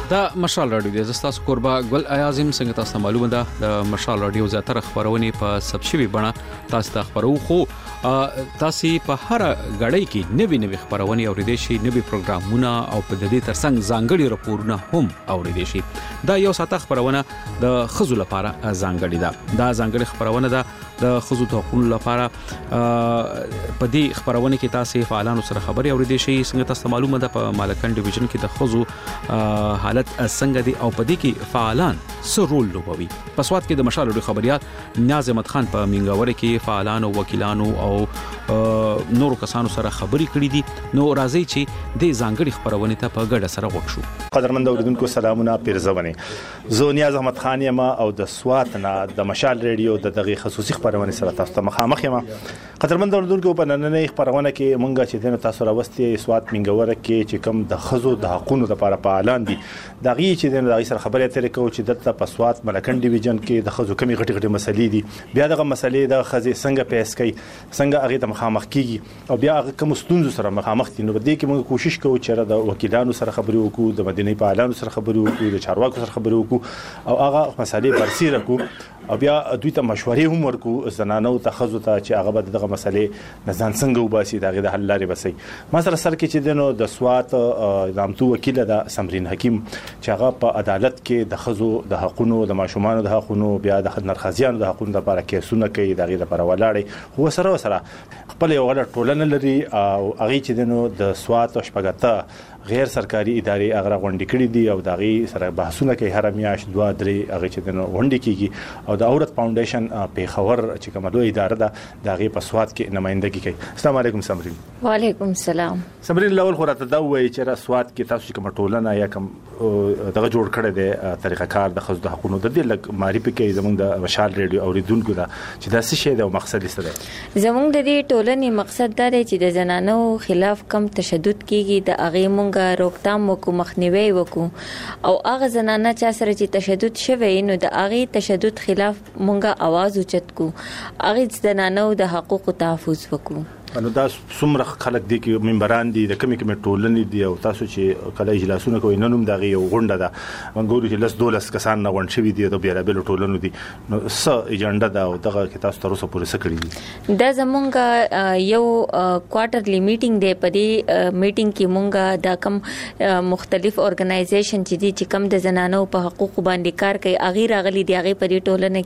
دا مشال رادیو دی زستاسو قربا ګل اعظم څنګه تاسو معلومه ده د مشال رادیو زیاتره خبرونه په سبشوي بڼه تاسو ته خبرو خو تاسو په هر غړی کې نوې خبرونه اوریدئ شي نوې پروګرامونه او په دې ترڅنګ ځانګړي راپورونه هم اوریدئ شي دا یو ساته خبرونه د خزو لپاره ځانګړي ده دا ځانګړي خبرونه ده د خزو د حقوقو لپاره په دې خبرونه کې تاسو فعالانو سره خبري اوریدئ شي څنګه تاسو معلومه ده په مالکان ډیویژن کې د خزو حالت څنګه دي او په دې کې فعالان څه رول لوبوي په سواد کې د مشال رادیو خبريال نیاز احمد خان په منګاور کې فعالانو وکیلانو او نورو کسانو سره خبري کړې دي نو راځي چې د ځانګړي خبرونه ته په ګډه سره وښو قدرمن اوریدونکو سلامونه پیرزونه زه نیاز احمد خان یم او د سواد نه د مشال رادیو د دغه خصوصي خبرونه سره تاسو ته مخامخ یم قدرمن اوریدونکو په نننۍ خبرونه کې مونږ چې دنه تاسو راوستي سواد منګاور کې چې کم د خزو د حقوقو لپاره فعالان دي دغه چې دغه سره خبرې اترې کوي چې دلته په سواد ملکن ډیویژن کې د خزو کمی غټي مسلې دي بیا دغه مسلې د خزې څنګه پیس کوي څنګه هغه ته مخامخ کیږي او بیا هغه کوم ستونزو سره مخامخ دي نو په دې کې موږ کوشش کوو چې د وکیلانو سره خبرې وکړو د مدني فعالانو سره خبرې وکړو د چارواکو سره خبرې وکړو او هغه مسلې برسېره کو او بیا دوی ته مشورې هم ورکو زنانو ته خزو ته چې هغه به دغه مسلې نزان څنګه وباسي دغه د حل لارې بسي ما سره سر کې چې دنو د سواد نامتو وکیل د سمرین حکیم چې هغه په عدالت کې د خزو د حقوقو د ماشومان د حقوقو بیا د نرخزیانو د حقوقو لپاره کیسونه کوي دغه لپاره ولاړې هو سره خپل یو غلط ټولنه لري او هغه چې دنو د سواد او شپږته غیر سرکاري ادارې اغه غونډې کړې دي او دغه سره بحثونه کوي هر میاشت 2-3 هغه چې د غونډې کیږي او د عورت فاونډیشن په خبر چې کومه دوه اداره ده دغه په سواد کې نمائندګي کوي السلام علیکم سمرین وعلیکم السلام سمرین لاول خو راته دا وایي چې را سواد کې تاسو کومه ټولنه یا کوم دغه جوړ کړی دی طریقه کار د خزو د حقوقو د دې لګ معرفي کوي زموږ د مشال رادیو اوریدونکو دا چې دا څه شی دی او مقصد یې څه دی زموږ د دې ټولنې مقصد دا دی چې د زنانو خلاف کم تشدد کیږي د هغه مونږ روکتام وکړو مخنیوي وکړو او هغه زنانه چې سره چې تشدد شوی نو د هغه تشدد خلاف مونږه आवाज اوچت کو هغه زنانو د حقوقو تحفظ وکړو نو دا څومره خلک دي کې ممبران دي د کمی ټولنې دي او تاسو چې کله اجلاسونه کوي نن هم دغه یو غونډه ده منګوري چې 12 کسان نه غونډ شوي دي د بیرابل ټولنو دي نو څه ایجنډا ده او دغه کې تاسو تر اوسه پوره سکړي دي دا زمونږ یو کوارټرلی میټینګ دی په دې میټینګ کې مونږه دا کم مختلف اورګنایزیشن چې دي چې کم د زنانو په حقوقو باندې کار کوي اغه راغلي دي اغه په دې ټولنه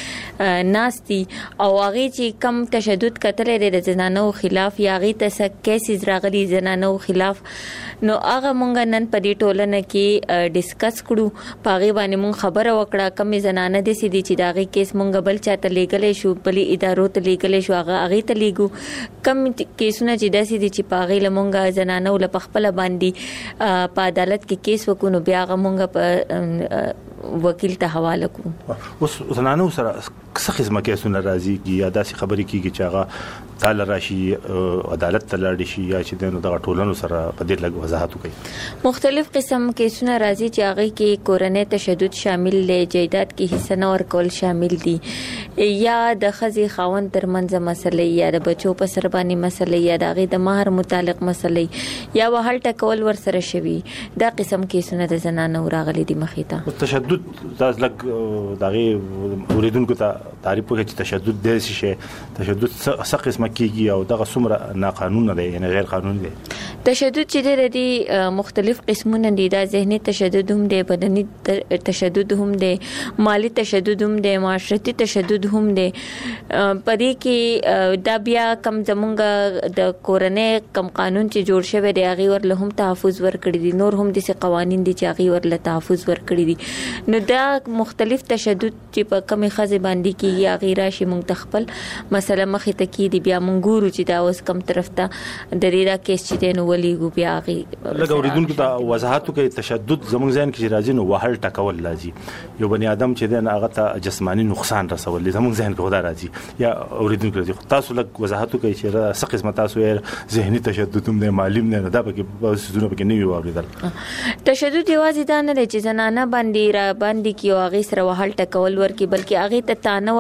کې ناشتي او اغه چې کم تشدد کتلې د زنانو خلاف یا غي ته کیسز راغلي زنانو خلاف نو هغه مونږ نن په دې ټولنه کې ډیسکس کړو پاغي باندې مونږ خبره وکړه کم زنانه د سې دي چې داغي کیس مونږ بل چاته لګلې شو بلې ادارو ته لګلې شو هغه ته لګو کم کیسونه چې د سې دي چې پاغي لمونږ زنانو له خپل باندې په عدالت کې کیس وکونو بیا هغه مونږ په وکیل ته حواله کوو اوس زنانو سره څه قسمه کیسونه راځي کی یا داسې خبرې کیږي چې هغه تعال راشي عدالت ته لاړ شي یا چې دغه ټولنو سره په دې لږ وضاحت وکړي مختلف قسم کیسونه راځي چې هغه کې کورنۍ تشدد شامل دی جایداد کې حصہ نه ورکول شامل دي یا د خزي خاوند ترمنځ مسلې یا د بچو په سر باندې مسلې یا د مہر متعلق مسلې یا وهل ټکول ور سره شوي دا قسم کیسونه د زنانو راغلي دي مخې ته تشدد تاسو لږ دغه اوریدونکو ته تعریف وکړي چې تشدد د شي تشدد څه قسمه کیږي او دغه څومره ناقانونه دی یعنی غیر قانوني دی تشدد چې د مختلف قسمونه دي دا ذهني تشدد هم دی بدني تشدد هم دی مالی تشدد هم دی معاشرتي تشدد هم دی پدې کې دا بیا کم زمونږ د کورنۍ کم قانون چې جوړ شوی دی هغه ورله هم تحفظ ورکړي دي نور هم د قوانين دي چې هغه ورله تحفظ ورکړي دي نو دا مختلف تشدد چې په کمی خزه باندې کې یا غیر شي مونږ تخپل مسله مخې ته کې دي بیا مونږ ګورو چې دا اوس کم طرف ته د ریدا کیس چې نو ولېګو بیا غي لکه اوریدونکو ته وضاحت کوي تشدد زموږ ځین کې راځي نو وهل ټکول لازم یو بني ادم چې دغه هغه ته جسمانی نقصان رسول زموږ ځین کې خدا راځي یا اوریدونکو راځي تاسو لکه وضاحت کوي چې څه قسمه تاسو ذهني تشدد هم نه معلوم نه دا پکې سونه پکې نه وي واردل تشدد یوازې دا نه چې زنانه باندې را باندې کې او هغه سره وهل ټکول ورکی بلکې هغه ته تانه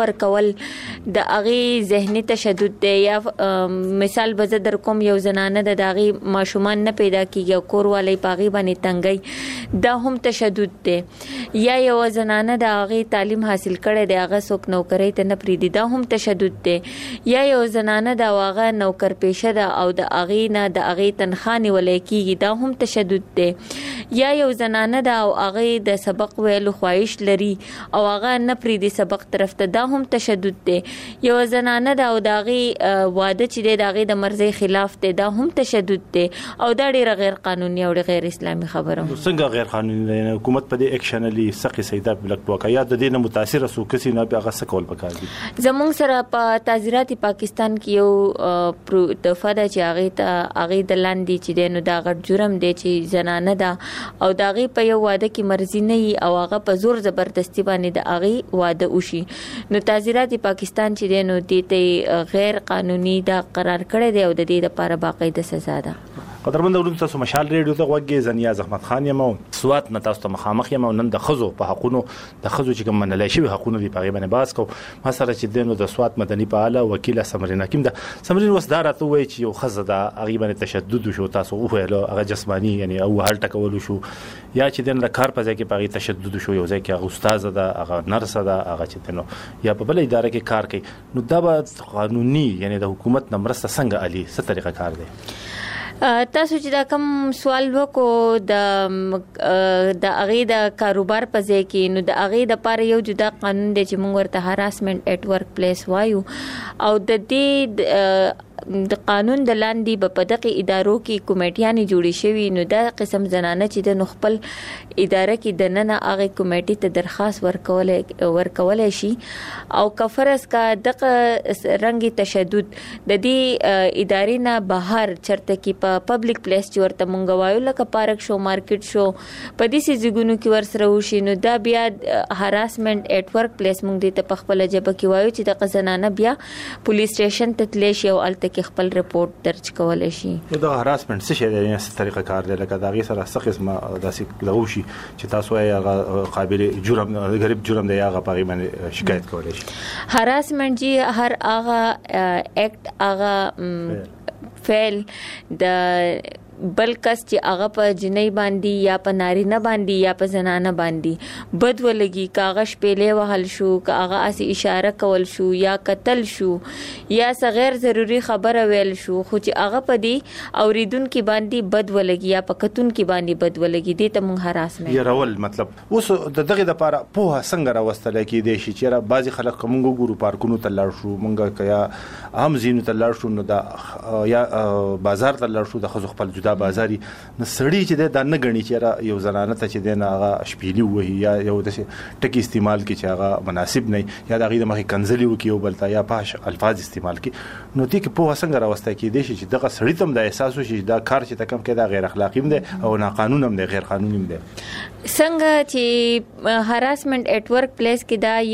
ورکول د اغي ذهني تشدد دی. یا مثال به در کوم یو زنانه د داغي ماشومان نه پیدا کیږي کور والی پاغي باندې تنګي دا هم تشدد دی. یا یو زنانه د اغي تعلیم حاصل کړي دی هغه څوک نوکری ته نه پریدي دا هم تشدد دی. یا یو زنانه د واغه نوکر پیشه ده او د اغي نه د اغي تنخاني ولې کیږي دا هم تشدد دی. یا یو زنانه د او اغي د سبق ویلو خواهش لري او هغه نه پریدي سبق طرف ته دا هم تشدد دی. یو زنانه د او داغي واده چې د داغي د مرزي خلاف دی دا هم تشدد دی او دا ډیره غیر قانوني او غیر اسلامي خبره. څنګه غیر قانوني حکومت په دې اکشنلی سقي سیدا بلک وکیا د دې نه متاثر سو کسي نه به هغه سکول پکار دي. زمونږ سره په تعزیرات پاکستان کې یو دفعه د چاغې ته اغه د لاندې چې دینو دا غټ جرم دی چې زنانه دا او داغي په یو واده کې مرزي نه او هغه په زور زبردستی باندې د اغه واده وشي نو تعزیرات پاکستان چې دینو دته غیر قانوني دا قرار کړی دی او د دې لپاره باقاعده سزا ده. قدرمن ورونو تاسو مشال ریډیو ته وګورئ. زنیاز احمد خان یم سوات نه تاسو ته مخامخ یم نن د خزو په حقونو د خزو چې کوم منلای شي حقونو دی په غیبه باز کو ما سره چې دینو د سوات مدني فعال وکیل سمرین حکیم ده. سمرین وسدار ته وایي چې یو خزه د غیبه تشدد شو تاسو وایلو هغه جسمانی یعنی او هل ټکول شو یا چې دین د کار په ځای کې په تشدد شو یو ځای کې هغه استاد ده هغه نرس ده هغه چې دینو یا په بل اداره کې کار کوي نو دا به قانوني یعنی د حکومت نمرسته څنګه علي څه طریقه کار دی. تاسو چې دا کوم سوال وکړو د اغه د کاروبار په ځای کې نو د اغه د پاره یو جدا قانون دی چې موږ ورته هراسمنت ایٹ ورک پلیس وایو او د دې د قانون د لاندې په دغه ادارو کې کمیټیانې جوړې شوې نو دا قسم زنانه چې د خپل اداره کې د نن هغه کمیټې ته درخواست ورکول شي او کفرس کا دغه رنګي تشدد د دې ادارې نه بهر چرته کې په پبلک پلیس چې ورته مونږ وایو لکه پارک شو مارکیټ شو په دې سيزګونو کې ورسره وشي نو دا بیا هراسمنت ایٹ ورک پلیس مونږ دې ته په خپل جبه کې وایو چې د زنانه بیا پولیس سټیشن ته تللی شي او الته کې خپل رپورت درج کولای شي. دا هراسمنت څه شي دی څه طریقه کار دی لکه دا غي سره څه قسمه داسې لغوشي چې تاسو یې هغه قابل جرم غریب جرم دی هغه پغی باندې شکایت کولای شي. هراسمنت جی هر هغه ایکټ هغه فعل د بل کس چې هغه په جنۍ باندې یا په نارینه باندې یا په زنانه باندې بد ولګي کاغذ پیلې وهل شو کاغه اسی اشاره کول شو یا قتل شو یا غیر ضروری خبره ویل شو خو چې هغه په دې اوریدونکو باندې بد ولګي یا په کتونکو باندې بد ولګي دې ته مونږ هراسمنت یا رول مطلب اوس د دغه لپاره په څنګه راوستل کې دي چې را بعضي خلک کومګو ګورو پارکونو ته لاړ شو مونږه کیا عام زینو ته لاړ شو نو دا یا بازار ته لاړ شو د خزو خپل دا بازاري نو سړی چې دا نه غني چې یو زنانه ته چې دا هغه شپېلی وهي یا یو د ټکی استعمال کی چې هغه مناسب نه یا د غي د مخې کنزلی وکي او بلتا یا پاش الفاظ استعمال کی نو دې کې په څنګه راوسته کې دي چې دغه سړی تم د احساس وشي دا کار چې تکم کې دا غیر اخلاقی هم دي او ناقانوني هم دي غیر قانوني هم دي. څنګه چې هراسمنت ایٹ ورک پلیس کې دا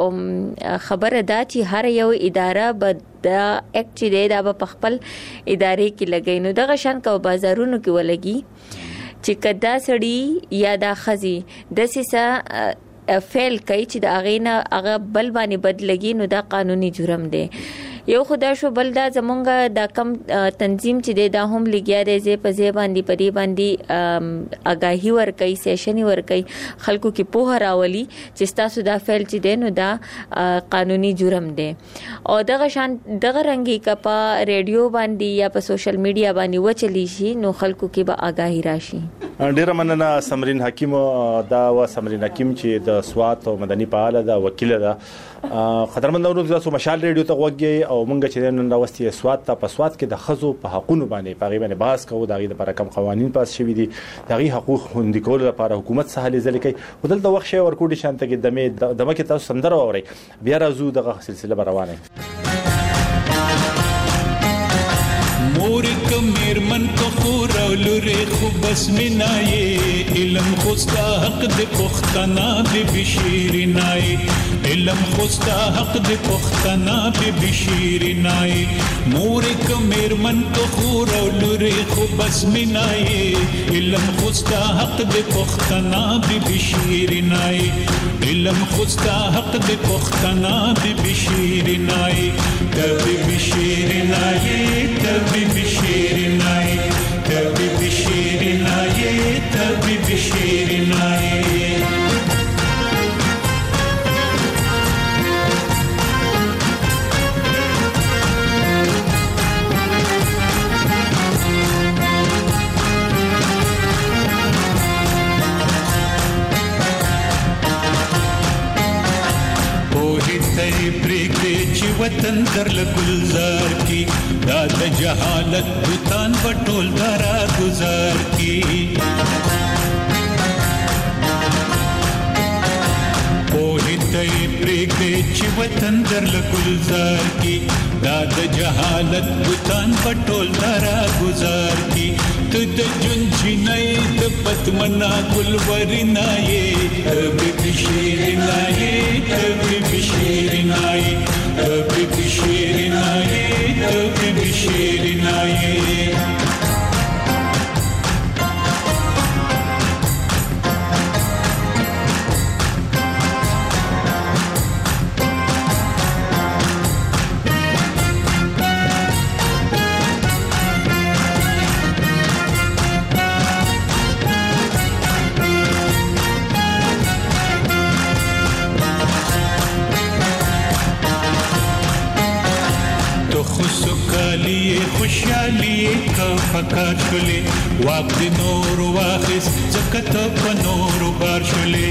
یو خبره دا چې هر یو اداره به دا اکټ چې دا په خپل ادارې کې لګي نو دغه شان کو بازارونو کې ولګي چې کدا سړی یا دا خزي د سیسه فعل کوي چې دا غینه هغه بل باندې بد لګي نو دا قانوني جرم دی. یو خدا شو بل دا زمونږه دا کم تنظیم چې دا هم لګیا دی زی په زی باندې پدی باندې اگاهی ور کوي سیشن ور کوي خلکو کې په راولي چې تاسو دا فعل چې دی نو دا قانوني جرم دی او دغه شان دغه رنګي کپا ریډیو باندې یا په سوشل میډیا باندې وچلی شي نو خلکو کې به اگاهی راشي. ډیر مننه سمرین حکیم دا و سمرین حکیم چې د سوات او مدني فعال ده وکیل ده. قدرمن اورونکو تاسو مشال ریډیو ته وګورئ او مونږ چې نن راوستي سوات ته په سوات کې د خزو په حقوقو باندې په غیبه باز کوو د غي لپاره کم قوانين پاس شوي دي د غي حقوق خوندي کول لپاره حکومت سهالي ځل کوي ودلته وخت شي ورکوټي شانته کې دمه کې تاسو سندره اوري بیا راځو دغه سلسله روانه مور کمیر من کو خورا لوري خو بس منای علم خوستا حق د پختنا به بشیرنای علم خوستا حق د پختنا به بشیرنای مور کمر من تو خور لوري خو بس منای علم خوستا حق د پختنا به بشیرنای علم خوستا حق د پختنا به بشیرنای تبي بشیرنای تبي بشیرنای تبي بشیرنای تبي بشیرنای وطن در لگلزار کی داد جہالت بوتان بٹول دارا گزار کی پوہیتای پریگدے چی وطن در لگلزار کی داد جہالت بوتان بٹول دارا گزار کی تد جن جنائی دبت منا گلوری نائی تبی بشیر نائی تبی بشیر نائی تبی بشیر نائی تبی بشیر نائی خوشحالی کا فکر شلے واق دی نور واخس زکت په نور بار شلے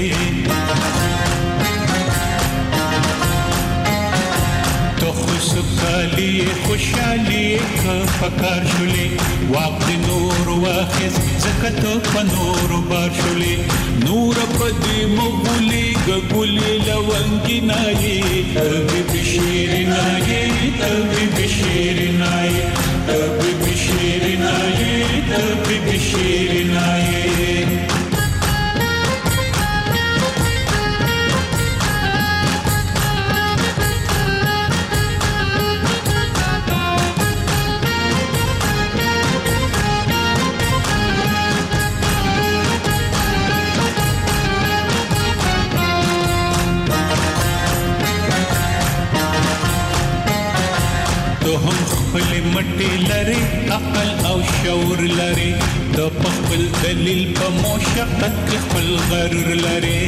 تو خوشحالی کا فکر شلے واق دی نور واخس زکت په نور بار شلے نور پدی مغولی گگولی لونگی نائی تبی بشیر نائی تبی بشیر نائی تبی بشیر نائی تبی بشیر نائی مټي لري عقل او شعور لري د خپل دلیل په مشقت کې خپل غرور لري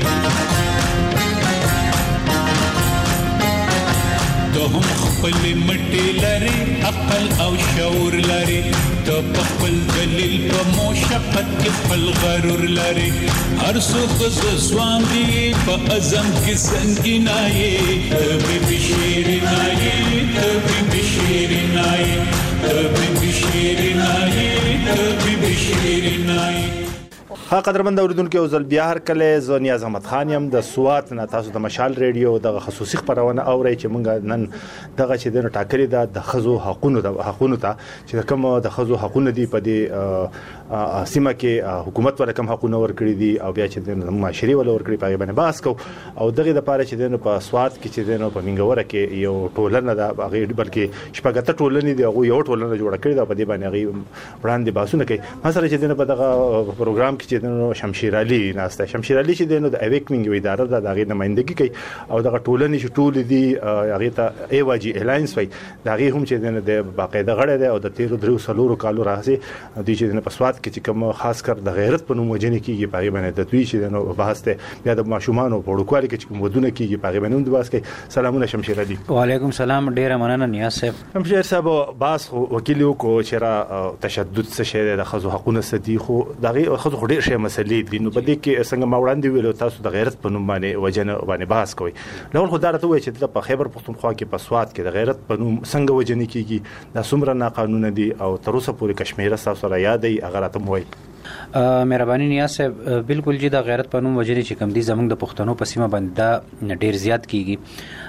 دوهم خپل مټي لري عقل او شعور لري د خپل دلیل په مشقت کې خپل غرور لري هر څوک ځوان دی په اعظم کې سنگینای تبي بشیر نای تبي بشیر نای تبي بشیر نای تبي بشیر نای ها قدرمن اوریدونکو او ځل بیا هر کله زه نیاز احمد خان یم د سوات نه تاسو د مشال ریډیو د خصوصي خبرونه اورئ چې مونږ نن دغه چې د ټاکلي د خزو حقونو ته چې کوم د خزو حقونه دي په دې سیمه کې حکومت ور کوم حقونه ورکړي دي او بیا چې د معاشري ول ورکړي په باندې باس کو او دغه د پاره چې د په سوات کې چې د په منګوره کې یو ټولنه ده هغه بلکې شپږه ټولنې دي هغه یو ټولنه جوړ کړې ده په دې باندې هغه وړاندې باسونه کوي مثلا چې د په دغه پروګرام کې چې د شمشیر علي ناسته شمشیر علي چې د اویکنګ اداره ده دغه نمائندګي کوي او دغه ټولنې چې ټول دي هغه ته ایواجی الاینس وای دغه هم چې د باقاعده غړي ده او د 13 کالو راځي د چې په سوات کې چې کوم خاص کر د غیرت په نوم وجنې کیږي په باندې د دوی چې د بحث ته بیا د ماشومان او وړوکوالي کې کوم ودونه کیږي په باندې د بحث کې سلامونه شمشیر علي وعلیکم سلام ډیره مننه نیاز صاحب شمشیر صاحب باس وکیل کو چې را تشدد څه شی د خزو حقونه ستې خو دغه خزو ډیر شی مسلې دي نو په دې کې څنګه ما وړاندې ویلو تاسو د غیرت په نوم باندې وجنه باندې بحث کوي نو خو دا راته وایي چې په خیبر پختونخوا کې په سوات کې د غیرت په نوم څنګه وجنه کیږي د څومره ناقانونه دي او تر اوسه پورې کشمیر تاسو را یادې اگر ته موي مهرباني نیاز صاحب بالکل جی د غیرت په نوم وجنه چې کم دي زمونږ د پښتنو په سیمه باندې ډیر زیات کیږي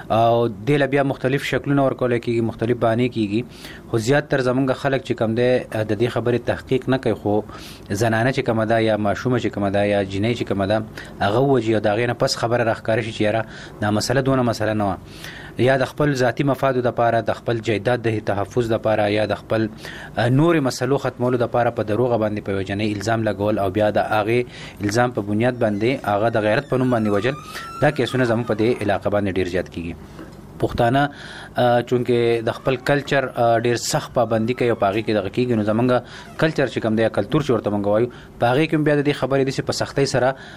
او د بیا مختلف شکلونه ورکول کېږي، مختلف باندې کېږي، خو زیات تر زمونږ خلک چې کوم دی د دې خبرې تحقیق نه کوي، خو زنانه چې کومه ده یا ماشومه چې کومه ده یا جنۍ چې کومه ده هغه ووجي او د هغې نه پس خبره راښکاره شي چې یاره دا مسله دونه مسله نه وه، یا د خپل ذاتي مفادو دپاره، د خپل جایداد د تحفظ دپاره، یا د خپل نورې مسلو ختمولو دپاره په دروغه باندې په یوه جنۍ الزام لګول او بیا د هغې الزام په بنیاد باندې هغه د غیرت په نوم باندې وجل، دا کیسونه زموږ په دې علاقه باندې ډېر زیات کېږي. پښتانه چونکه د خپل کلچر ډیر سخت پابندي کوي او پاغي کې دغه کېږي، نو زمونږ کلچر چې کوم دی کلچر چې ورته مونږ وایو پاغي کې بیا د دې خبرې د په سختۍ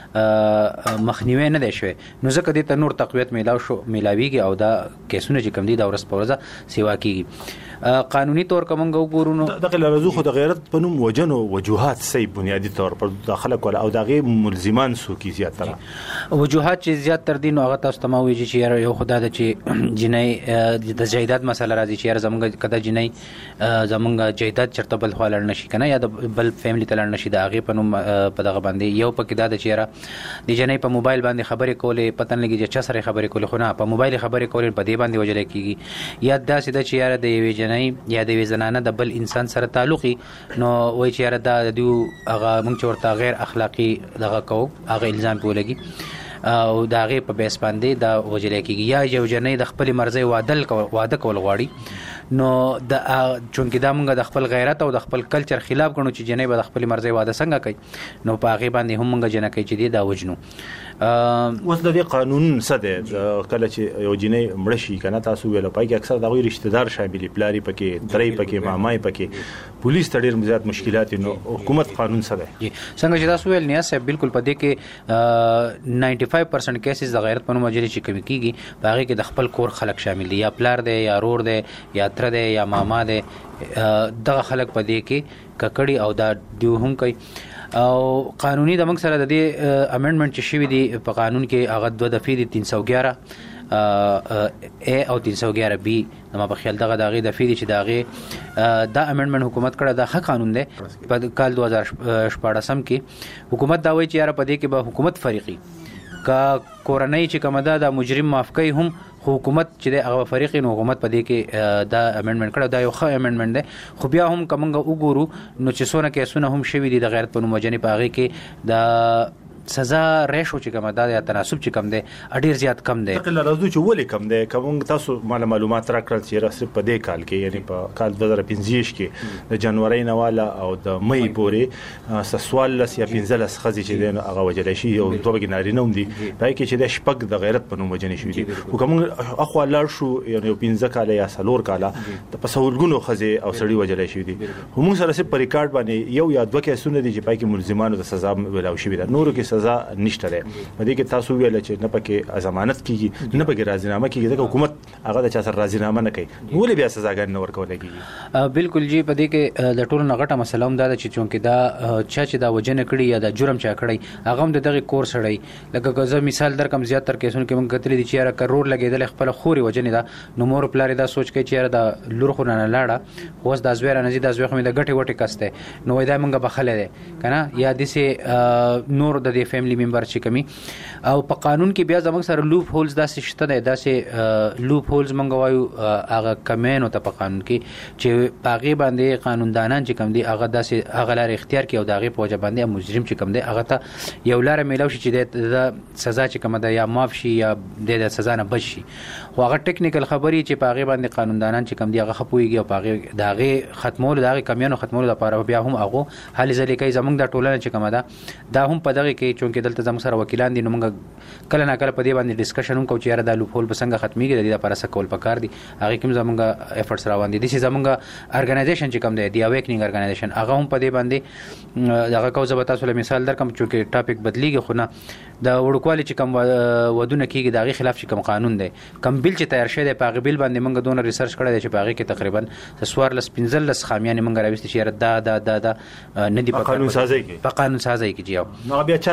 سره مخنیوي نه دی شوی، نو ځکه دې ته نور تقویت میلاویږي او دا کیسونه چې کوم دي دا ورځ په ورځ سیوا کېږي. قانوني طور کوم وګورو نو دغه لرزو خو د غیرت په نوم وجنو وجوهات سي بنیادی طور پر داخله کول او دغه ملزمان سو کی زیات تر وجوهات چې زیات تر دین او هغه تاسو ته مو ویږي چې یو خدای د چې جنۍ د جایداد مسله راځي چې زمونږ کده جنۍ زمونږ جایداد چرته بل خلل نشي کنه یا د بل فیملی تلل نشي د هغه په نوم په دغه باندې یو پکې دا د چیرې د جنۍ په موبایل باندې خبرې کولې پتن لګي چې چا سره خبرې کولې خو نه په موبایل خبرې کولې په دې باندې وجل کېږي، یا دا سیده چې یاره د یوې یا د زنانه د بل انسان سره تعلقي نو وای چې یاره دا د هغه موږ چې ورته غیر اخلاقی دغه کو هغه الزام په لګي او دا غي په بیس باندې دا وجل کېږي، یا یو جنۍ د خپل مرزي واده کول غواړي نو د چونکې دا موږ د خپل غیرت او د خپل کلچر خلاف غنو چې جنۍ به د خپل مرزي واده څنګه کوي، نو په هغه باندې هم موږ جنہ کوي چې دا وجنو. اوس د دې قانون څه دی کله چې یو جنۍ مړ شي کنه تاسو ویل پای کې اکثر دغه رشتہ دار شاملي پلاری پکې درې پکې مامای پکې پولیس ته ډېر زیات مشکلات نو حکومت قانون څه دی څنګه چې تاسو ویل نیاز صاحب بالکل په دې کې 95% کیسز د غیرت په نوم وجري چې کوي کیږي هغه کې د خپل کور خلک شامل دي، یا پلار دی یا رور دی یا تر دی یا ماما دی، دغه خلک په دې کې ککړی او دا دیو هم کوي. او قانوني د موږ سره د دې امندمنت چې شوی دی په قانون کې هغه 2 دفعې دي 311 A او 311 B ما په خیال دغه دغه د فیدی چې دغه دا امندمنت حکومت کړه د حق قانون دی په کال 2014 کې حکومت دا وایي چې یاره په دې کې به حکومت فریقي کا کورنۍ چې کومه ده د مجرم معاف کوي هم حکومت چې د هغه فریقي نو حکومت په دې کې دا امندمنت کړه دا یو ښه امندمنت دی، خو بیا هم کومه وګورو نو چې څونه کیسونه هم شوي دي د غیرت په نوم وجنې په هغه کې د سزا ریشو چې کومه ده یا تناسب چې کم دی ډیر زیات کم دی. تقل راځو چې ولې کم دی کوم تاسو معلومات راکړل چې راځي په دې کال کې یعنی په کال 2015 کې د جنوري نه والا او د مې پورې سوال لس یا 15 خزي چې دین هغه وجل شي او دوه ګناري نوم دي پای کې چې د شپږ د غیرت په نوم وجنې شوې دي حکوم اخو لار شو یعنی 15 کال یا سلور کال د پسولګونو خزي او سړی وجل شوې دي هم سره په ریکارډ باندې یو یا دوه کیسونه دي چې پای کې ملزمانو د سزا ولاو شوې ده، نورو کې سزا نشته ده. په دې کې تاسو ویل چې نه پکې ضمانت کیږي نه پکې راضینامه کیږي ځکه حکومت هغه د چا سره راضینامه نه کوي، ولې بیا سزاګان نه ورکول کیږي؟ بالکل جی په دې کې د ټولو نغټه مسله هم دا چې چونکې دا چې دا وجنه کړي یا د جرم چا کړي هغه هم دغه کور سړی لکه زه مثال درکم زیات تر کیسونه کې موږ کتلې دي چې یاره کرور لګیدل خپل خوري وجنه دا نو مور پلار دا سوچ کوي چې یاره دا لور خو نه لاړه اوس د ازویر نه زی د ازویر خو د غټي وټي کسته نو دا موږ بخله ده کنه یا دسه نور د دې فیملی ممبر چې کمی او په قانون کې بیا زموږ سره لوپ هولز داسې شته دی داسې لوپ هولز موږ وایو هغه کمینو ته په قانون کې چې پاغي باندې قانوندانان چې کم دي هغه داسې هغه لار اختیار کوي او دغه په وجه باندې مجرم چې کم دی هغه ته یو لار میلاو شي چې د سزا چې کم ده یا معاف شي یا د سزا نه بچ شي، خو هغه ټیکنیکل خبري چې پاغي باندې قانوندانان چې کم دي هغه خپويږي او پاغي دغه ختمول دغه کمینو ختمول لپاره بیا هم هغه حل ځلې کوي زموږ د ټولنه چې کم ده دا هم په دغه کې چونکې دلته زموږ سره وکیلان دي نو موږ کله نه کله په دې باندې ډسکشن کوو چې یاره دا لوپ هول بسنګ ختميږي د دې لپاره څه کول پکار دي هغه کوم زموږ افورټس روان دي د زموږ ارګنایزیشن چې کوم دی دی اویکنینګ ارګنایزیشن هغه هم په دې باندې هغه کو زبتا سره مثال درکم چې ټاپک بدلیږي خو نه د وړوکوالي چې کوم ودونه کیږي دغه خلاف چې کوم قانون دی کوم بیل چې تیار شوی دی په غبیل باندې موږ دونه ریسرچ کړی دی چې په هغه کې تقریبا سوارلس 15 خامیان موږ راوستي چې دا نه دی په قانون سازي کې جیو نو بیا چا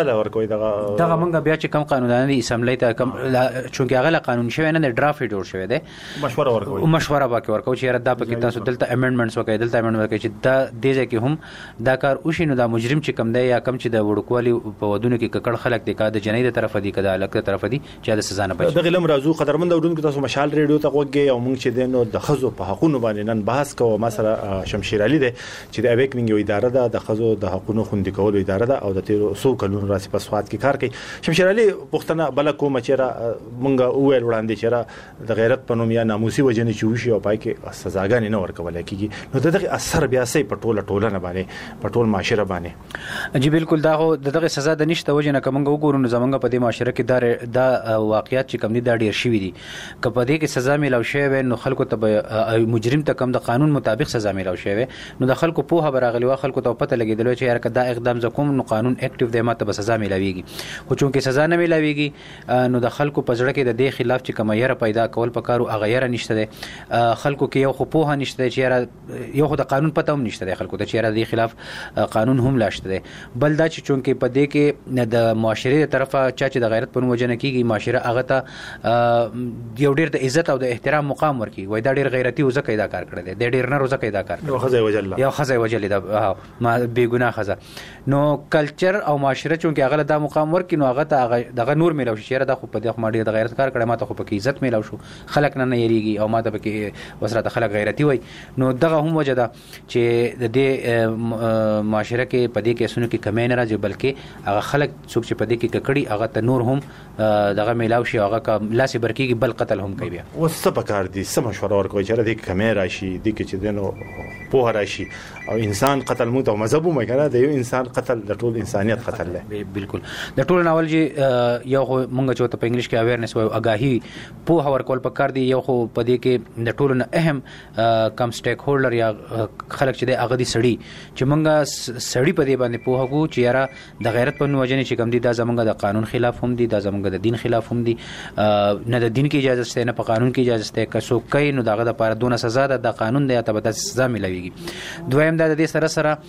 له ورکوي دغه مونږ بیا چې کم قانونونه دي اسمبلی ته کم چونکه هغه قانون شوی نه ډرافټ جوړ شوی دی مشوره باکي ورکوي چې ردا پکې تاسو دلته امندمنټس وکړي دلته امندمنټ وکړي چې دا د دې کې هم دا کار وشي نو دا مجرم چې کم دی یا کم چې د وړوکوالي په ودونو کې ککړ خلک دي کا د جنۍ د طرف دي کدا الګ د طرف دي چې د سزا نه بچي د غلم راځو قدرمن اورونکو تاسو مشال ریډیو ته وګورئ او موږ چې دینو د خزو په حقوقو باندې نن بحث کوو مثلا شمشیر علي دی چې د اویکنینګ یو اداره ده د خزو د حقوقو خوندي کولو اداره ده او د 1300 کلونو راسي په سواد کې کار کوي شمشیر علي پښتنه بل کوم چیرې مونږ وویل وړاندې چیرې د غیرت په نوم یا ناموسي وجنې چوشي او پای کې سزاګانې نه ورکول کیږي نو دغه اثر بیا سي په ټوله باندې په ټول معاشره باندې جی بالکل دا دغه سزا د نشته وجنه کومه وګورو نو زمونږ په دې معاشره کې دا واقعیت چې کم دي دا ډیر شوی دي کپه دې کې سزا ملو شوی نو خلکو ته مجرم ته کم د قانون مطابق سزا ملو شوی نو د خلکو په خبره غلي خلکو ته پته لګیدل چې یار کدا اقدام زکوم نو قانون اکټیو دی ماته به سزا ملويږي خو چونکه سزا نه ملويږي نو د خلکو په ځړه کې د دې خلاف چې کوم یره پیدا کول پکارو هغه یره نشته دي خلکو کې یو خو په نشته چې یاره یو خو د قانون پته هم نشته دي خلکو ته چې یاره د خلاف قانون هم لاشته دي بل دا چې چونکه په دې کې د معاشري طرفه چې د غیرت په وجنه کېږي معاشره هغه ته یو ډیر د عزت او د احترام مقام ورکي وای دا ډیر غیرتی وزکه دا کار کړی دی د ډیر نه روزکه دا کار یو خزای وجل دا ما بے ګناه خزه نو کلچر او معاشره چونکه هغه دا مقام ورکي نو هغه ته دغه نور ملو شي دا خو په دې خماډي د غیرت کار کړی ماته خو په عزت ملو شو خلک نه یریږي او ماته په وسره خلک غیرتی وای نو دغه هم وجه ده چې د دې معاشره کې په دې کې سونو کې کمې نه راځي بلکې هغه خلک څوک چې په دې کې ککړي هغه ته نور هم دغه ملاو شي هغه کا لاسي برکیږي بل قتل هم کوي بیا وسه پکار دي سم مشوره ورکوي چې دې کمې راشي دې کې چې دنو په راشي او انسان قتل مو ته مذهب مو کنه د یو انسان قتل د ټول انسانيت قتل دی بالکل د ټول ناول جی یو مونږ چې په انګلیش کې اویرنس او اگاهي په هور کول پکار دی یو خو په دې کې د ټول نه اهم کم سټیک هولډر یا خلک چې د هغه دي سړی چې مونږه سړی په دې باندې په هغه چې یاره د غیرت په وجنه چې کم دي دا زمونږ د قانون خلاف هم دي دا زمونږ د دین خلاف هم دي نه د دین کې اجازه شته نه په قانون کې اجازه شته که څوک کوي نو دغه د پاره دونه سزا ده د قانون دی ته به سزا ملويږي دویم دا د دې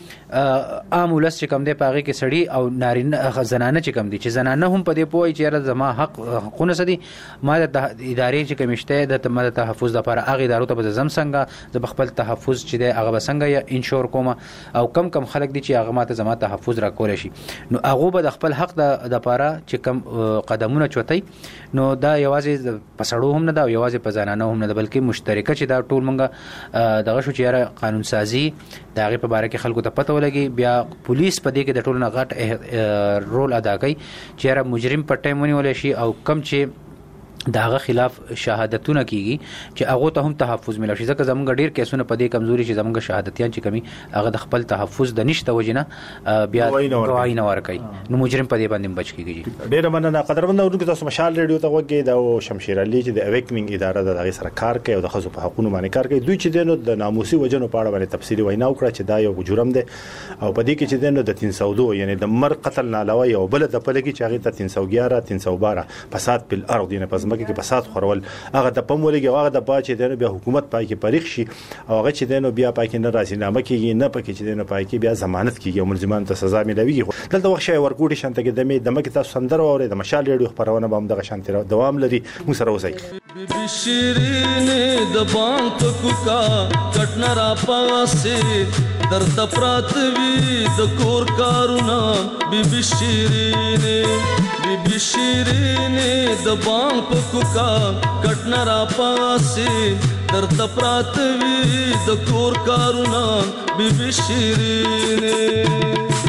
سره عام ولس چې کم دی پاغي کې سړی او نارینه زنانه چې کم دي چې زنانه هم په دې پوي چې زما حقونه سدي ما د ادارې چې کمشته د تمه تحفظ لپاره هغه ادارو ته به زم څنګه د خپل تحفظ چې دی هغه بسنګ یا انشور کوم او کم خلک دي چې هغه ماته زما تحفظ را کول شي نو هغه به د خپل حق د لپاره چې کم قدمونه چوتای نو دا یوازې پسړو هم نه دا یوازې په زنانه هم نه بلکې مشترکه چې دا ټول مونږه دغه شو چې قانون سازي دا غي په باره کې خلکو ته پته ولګي بیا پولیس په دې کې د ټول نه غټ رول ادا کوي چې مجرم په ټیم ونیول شي او کم چې داغه خلاف شهادتونه کیږي چې هغه ته هم تحفظ ملو شي ځکه زمونږ ډیر کیسونه په دې کمزوري چې زمونږ شهادتيان چې کمی هغه د خپل تحفظ د نشته وجنه بیا گواهی نه ورکوي نو مجرم په دې باندې بچ کیږي ډیر مننه قدرمن اورونکو تاسو مشال ریډیو ته وګورئ دا شمشیر علي چې د اویکنینګ اداره د هغه سره کار کوي او د خزو په حقوقو باندې کار کوي دوی چې دنو د ناموسي وجنو په اړه باندې تفصیلی وینا وکړه چې دا یو جرم دی او په دې کې چې دنو د 302 یعنی د مر قتل نه علاوه یو بل د پلګي چې هغه ته 311 312 فساد په الارض نه پزماکه کې فساد خورول هغه د پمولګي هغه د پاچې دنه بیا حکومت پای کې پریخ شي او هغه چې دنه بیا پای کې نه راځي کېږي نه پکې چې دنه پای کې بیا ضمانت کیږي او ملزمان ته سزا ملويږي دلته وخت شي ورګوټي شانته کې دمه کې تاسو سندره اوري د مشال ریډیو خبرونه به هم دغه شانته دوام لري موږ سره اوسئ بی شیرین د بانک کوکا کټنا را پاسه درد پرات وی د کور کارونا بی شیرین د بانک کوکا کټنا را پاسه درد پرات وی د کور کارونا بی شیرین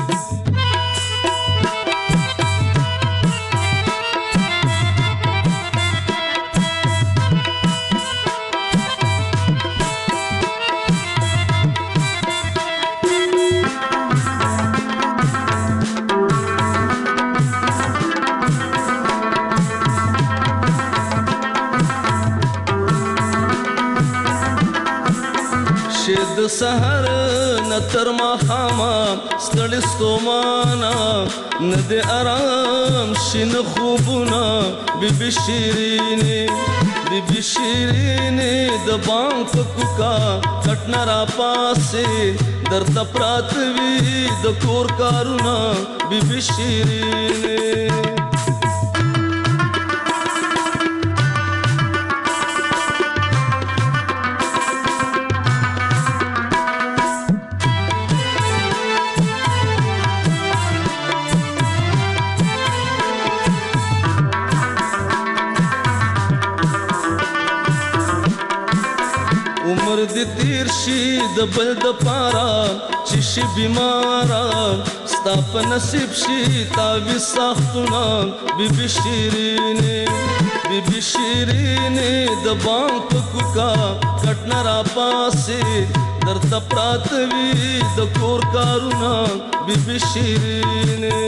د سحر نتر ما خاما ستړي ستومانا نه د آرام شین خوبونه بی شیرین د بانک کوکا کټنا را پاسه درته پراته وي د کور کارونه بیبي شیرینې عمر دې تیر شي د بل د پاره چې شي بیماره ستا په نصیب شي تاویز ساختونه بیبي شیرینې بیبي شیرینې د بام په کوکا کټ نه راپاسې درته پراته وي د کور کارونه بیبي شیرینې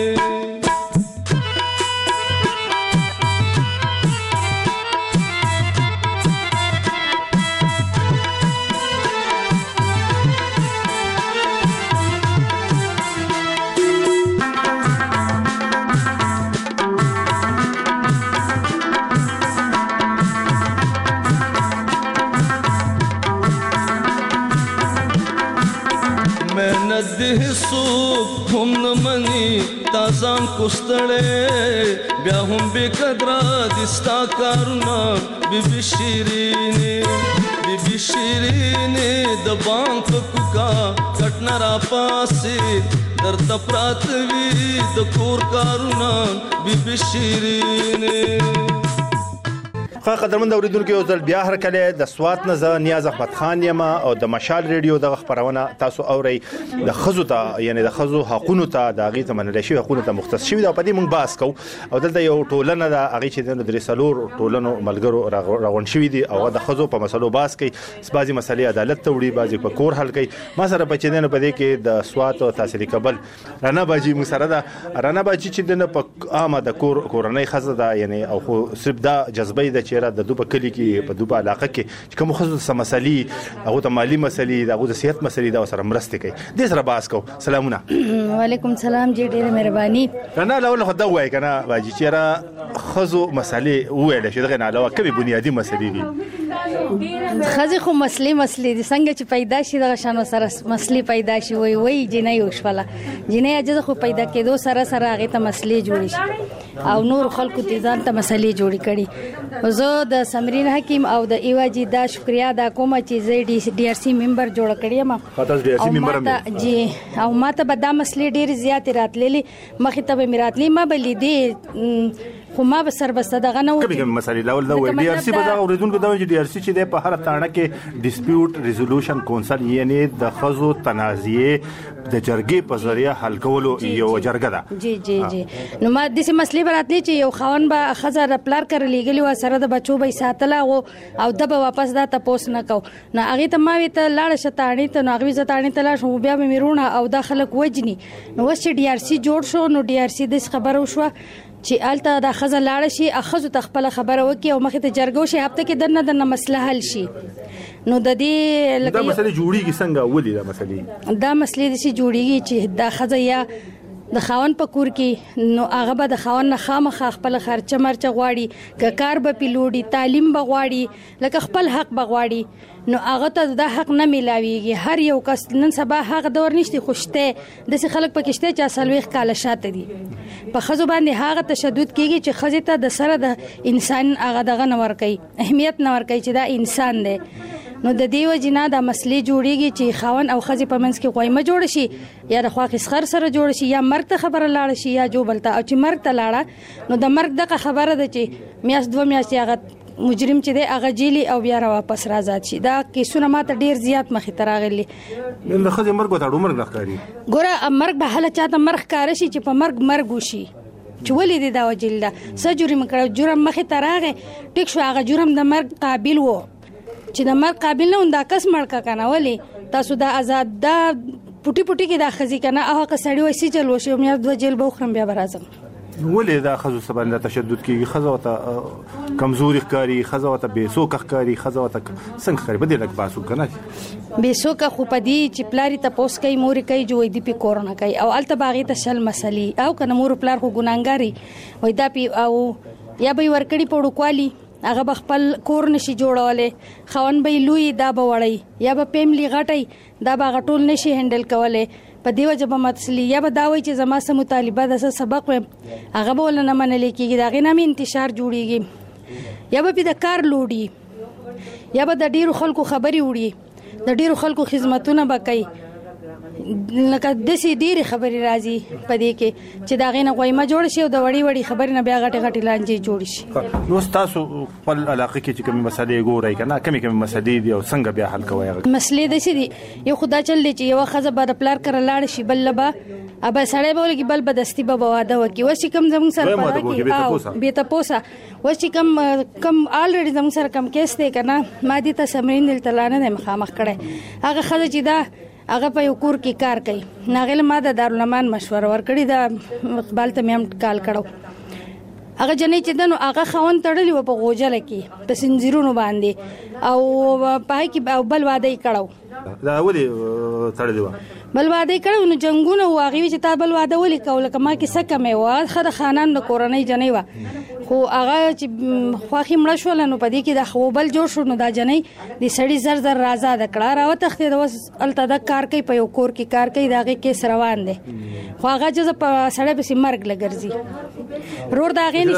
څوک هم نه مني تا ځان کوستړې بیا هم بې قدره دي ستا کارونه بیبي شیرینې بیبي شیرینې د بام په کوکا کټ نه راپاسې درته پراته وي د کور کارونه بیبي شیرینې قدرمن اوریدونکو یو ځل بیا هرکله د سوات نه زه نیاز احمد خان یم او د مشال ریډیو د خبرونه تاسو اورئ د خزو ته یعنی د خزو حقوقو ته د غي ته منل شي حقوقو ته مختص شي دا پدې مونږ باس کو او دلته یو ټولنه د هغه چې د درسلور ټولنو ملګرو راغون شوې دي او د خزو په مسلو باس کوي بعضي مسلې عدالت ته وړي بعضي په کور حل کوي ما سره بچیدنه پدې کې د سوات او تحصیل قبل رانا باجی مو سره دا رانا باجی چې د په عامه د کورنۍ خزه دا یعنی او خو صرف دا جذبې د چیرې د دوبه کلی کې په دوبه علاقه کې چې کوم خزو مسلې هغه ته مالی مسلې هغه د صحت مسلې دا سره مرسته کوي د سره باس کو سلامونه وعلیکم سلام جی ډیره مهرباني کنه لاول خو دا وای کنه باجی چیرې خزو مسلې ویل شي دغه نه علاوه کومي بنیادی مسلې دي خزي خو مسلې دي څنګه چې پیدا شي دغه شانو سره مسلې پیدا شي وای جنې وشوله جنې اجازه خو پیدا کېدو سره هغه ته مسلې جوړ شي او نور خلکو ته ځان ته مسلې جوړ کړي زه د سمرین حکیم او د ایواجی دا شکریا دا کوم چې زه ډي آر سی ممبر جوړ کړی ما تاسو ډي آر سی ممبر جی او ماته به دا مسلې ډېر زیات راتللې مخې ته به میراتلې ما بلې دي خو ما به سر بسته دغه نه کومه مسلې لاول دا وی ډي آر سی به دا اوریدونکو دا ډي آر سی چې د په هر تاړه کې ډیسپیوټ ریزولوشن کونسل یعنی د خزو تنازعې د جرګې په ذریعہ حل کولو یو جرګه ده جی نو ما د دې مسلې براتلې چې یو خاون به خزر پلار کړ لګلی و سره د بچو به ساتلا او د به واپس دا تاسو نه کو نه هغه ته ما وی ته لاړ شتاړي ته نو هغه زتاړي ته لاړ شو بیا به میرونه او د خلک وجني نو وس ډي آر سی جوړ شو نو ډي آر سی د خبرو شو چې الته د خزه لاړ شي اخزو تخپل خبره وکي او مخه ته جرګو شي هفته کې دنه مسله حل شي نو د دې دا مسله جوړیږي څنګه ولې دا مسلې د شي جوړیږي چې د خزه یا د خاون په کور کې نو هغه به د خاون نه خامخ خپل خرچه مرچه غواړي کار به پیلوړي تعلیم به غواړي لکه خپل حق به غواړي نو هغه ته د حق نه ملاويږي هر یو کس نن سبا هغه دور نشته خوشته د خلک پکشته چې سلويخ کاله شاته دي په خزو باندې هغه تشدد کیږي چې خزه ته د سره د انسان هغه دغه نور کوي اهمیت نور کوي چې دا انسان دی نو د دیو جنا د مسلې جوړیږي چې خاون او خزي په منځ کې قایمه جوړ شي یا د خواخ سخر سره جوړ شي یا مرګ ته خبره لاړ شي یا جو بلتا او چې مرګ ته لاړه نو د مرګ دغه خبره ده چې میاس 2 میاشتې هغه مجرم چې دی هغه جیلی او بیا را واپس راځي شي دا کیسونه ماته ډیر زیات مخې ته راغلي نن د خزي مرګ وته عمر نه ښکاری ګوره مرګ به حاله چاته مرګ کار شي چې په مرګ وشي چې ولې دی دا وجل ده سجوري مکړه جرم مخې ته راغی ټیک شو هغه جرم د مرګ قابل وو چې د مرګ قابل نه دا کس مړ کنه ولې تاسو دا آزاد دا پټي کې دا خزي کنه هغه کسړی وسی چل وشو مې 2 جیل به خرم بیا برازم ولې دا خزو سبانه تشدد کیږي خزو ته کمزوري ښکاری خزو ته بیسوک ښکاری خزو ته څنګه ښکاری بده لګ باسو کنه بیسوک خو پدی چې پلاری ته پوس کوي مور کوي جوړ دی په کورونا کوي او الته باغی ته شل مسلې او کنه مور پلار خو ګناګاری وای دا پی او یا به ورکړی پړو کوالی هغه خپل کور نشي جوړولې، خاون به لوی دا به وړي یا به فیملی غټي دا به غټول نشي هندل کولې، په دیو جبه متسلی یا به دا وایي چې زما سم مطالبه د سبق ویم هغه به ولنه منل کېږي، دا غي نامي انتشار جوړیږي، یا به د کار لوړي، یا به د ډیرو خلکو خبري وړي، د ډیرو خلکو خدمتونه به کوي، لکه داسې ډېرې خبرې راځي په دې کې چې د هغې نه غویمه جوړه شي او د وړې وړې خبرې نه بیا غټې غټې لانجې جوړې شي. نو ستاسو خپل علاقه کې چې کومې مسلې ګورئ که نه کومې مسلې دي او څنګه بیا حل کوئ هغه مسلې داسې دي؟ یو خو دا چل دی چې یوه ښځه به د پلار کره لاړه شي، بل به ابه سړی به ولګي، بل به دستي به واده وکړي. اوس چې کوم زموږ سره پته کې بې تپوسه اوس چې کم آلریډي زموږ سره کم کیس دی که نه، ما دې ته سمرین دلته لا نه دی مخامخ کړی. هغه ښځه چې دا هغه په یو کور کې کار کوي، هغې له ما د دارالمان مشوره ورکړې ده، اقبال ته مې هم کال کړو. هغه جنۍ چې ده نو هغه خاوند تړلی و په غوجله کې په سنځیرونو باندې او په هغې کې بل واده یې کړو. دا ولې تړلی وه؟ بل واده یې کړو نو جنګونه و، هغې وی چې تا بل واده ولې کوو، لکه ما کې څه کمی وه، ښه د خاندان د کورنۍ جنۍ وه، خو هغه چې خوښې مړه شوله نو په دې کې د خو بل جوړ شو، نو دا جنۍ د سړي زر زر رازاده کړه، راوتښتېده، اوس هلته د کار کوي، په یو کور کې کار کوي، د هغې کیس روان دی، خو هغه جزه په سړی پسې مرګ لګرځي. رور د هغې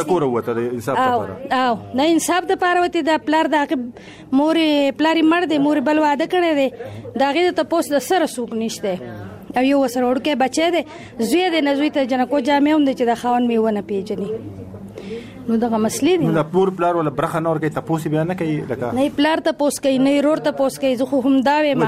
نه انصاف دپاره وتې د پلار د هغې مورې پلار یې مړ دی، مورې بل واده کړی دی، د هغې د تپوس د سره څوک نشته او یو ورسره وړوکی بچی دی، زوی دی، نه زوی ته جنکو جامې هم دی چې د خاوند مې ونه پېژني. نو دغه مسلې دي. نو د پور پلار ولا برخه نه ورکوي، تپوس بیا نه کوي؟ لکه نه پلار تپوس کوي، نه رور تپوس کوي، زه خو هم دا وایم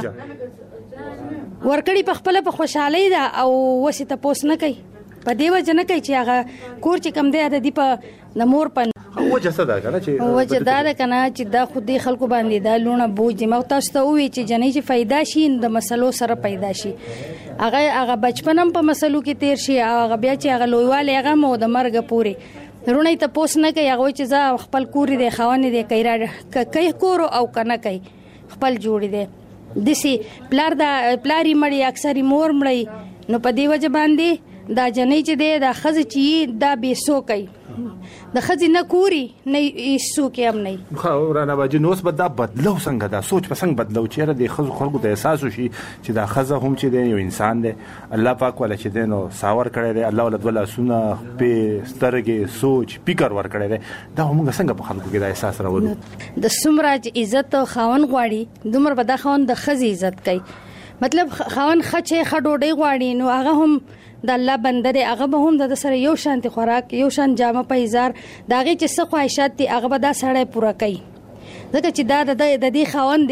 ورکړي په خپله په خوشحالۍ ده او وسې تپوس نه کوي، په دې وجه نه کوي چې هغه کور چې کم دی د دې په د مور په وجه څه ده که نه چې وجه دا ده که نه چې دا خو دې خلکو باندې دا لوڼه بوج دي. ما تاسو ته ووایي چې جنۍ چې پیدا شي د مسلو سره پیدا شي، هغه بچپن هم په مسلو کې تیر شي، هغه بیا چې هغه لویوالی هغه هم د مرګه پورې رونه یې تپوس نه کوي، هغه وایي چې زه خپل کور دی خاوند دی کوي کور او که نه کوي خپل جوړې دی. داسې پلار یې مړی اکثر یې مور مړی، نو په دې وجه باندې دا جنۍ چې دی دا ښځه چې دا بې څوکی د ښځې نه کوري نه څوکې هم نه. رانا باجي نو اوس به دا بدلو څنګه، دا سوچ به څنګه بدلو چېرې د ښځو خلکو ته احساس وشي چې دا ښځه هم چې دی یو انسان دی، الله پاک والا چې دی نو ساور کړی دی، الله والا دوه لاسونه پې سترګې سوچ فکر ورکړی دی، دا موږ څنګه په خلکو کې دا احساس راولو؟ د څومره چې عزت خاوند غواړي دومره به دا خاوند د ښځې عزت کوي. مطلب خاوند ښه چې ښه ډوډۍ غواړي نو هغه هم د الله بنده دی، هغه به هم د سره یو شانتي خوراک، یو شان جامه پیزار، د هغې چې څه خواهشات دي هغه به دا سړی پوره کوي، ځکه چې دا د دې خاوند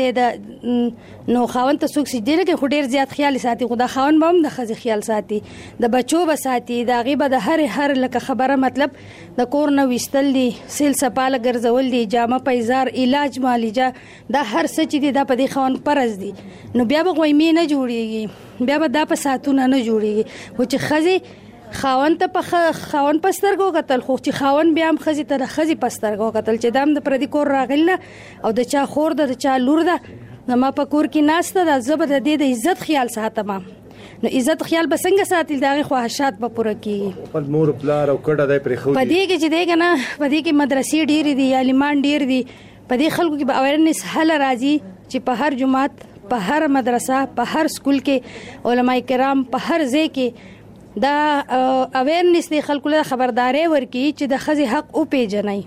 دی. نو خاوند ته څوک سجدې نه کوي، خو ډېر زیات خیال ساتي، خو دا خاوند به هم د ښځې خیال ساتي، د بچو به ساتي، د هغې به د هر لکه خبره مطلب د کور نه ویستل دي، سیل سپاله ګرځول دي، جامه پیزار، علاج معالجه، دا هر څه چې دي دا په دې خاوند فرض دي. نو بیا به غویمې نه جوړېږي، بیا به دا په ساعتونه نه جوړېږي، خو چې ښځې خاوند ته په خاوند په سترګو کتل، خو چې خاوند بیا هم ښځې ته د ښځې په سترګو کتل چې دا هم د پردي کور راغلی ده او د چا خور ده، د چا لور ده، زما په کور کې ناسته ده، زه به د دې د عزت خیال ساتم. نو عزت خیال به څنګه ساتل، د هغې خواهشات به پوره کېږي. خپل مور پلار او کډه دی پرېښودي په دې کې چې دی که نه، په دې کې مدرسې ډېرې دي، عالمان ډېر دي، په دې خلکو کې به اویرنس هله راځي چې په هر جماعت، په هر مدرسه، په هر سکول کې علماء کرام په هر ځای کې دا اویرنس دی خلکو له خبرداري ورکړي چې د ښځې حق وپېژنئ.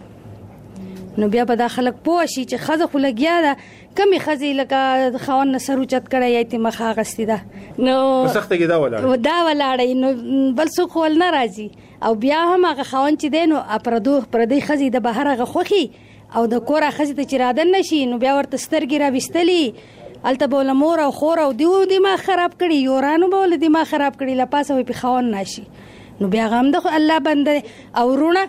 نو بیا به دا خلک پوه شي چې ښځه خو لګیا ده، کمې ښځې لکه د خاوند نه سر اوچت کړی یا یې ترې مخه اخیستې ده، نو په سخته کې دا ولاړی، نو بل څوک خو نه راځي. او بیا هم هغه خاوند چې دی نو پردۍ ښځې د بهر هغه خوښي او د کوره ښځې ته چې رادن نه شي نو بیا ورته سترګې راویستلي، هلته به له مور او خور او دیو دماغ خراب کړي، یورانو به له دماغ خراب کړي، له پاسه به پې خاوند ناشي. نو بیا هغه هم د الله بنده او وروڼه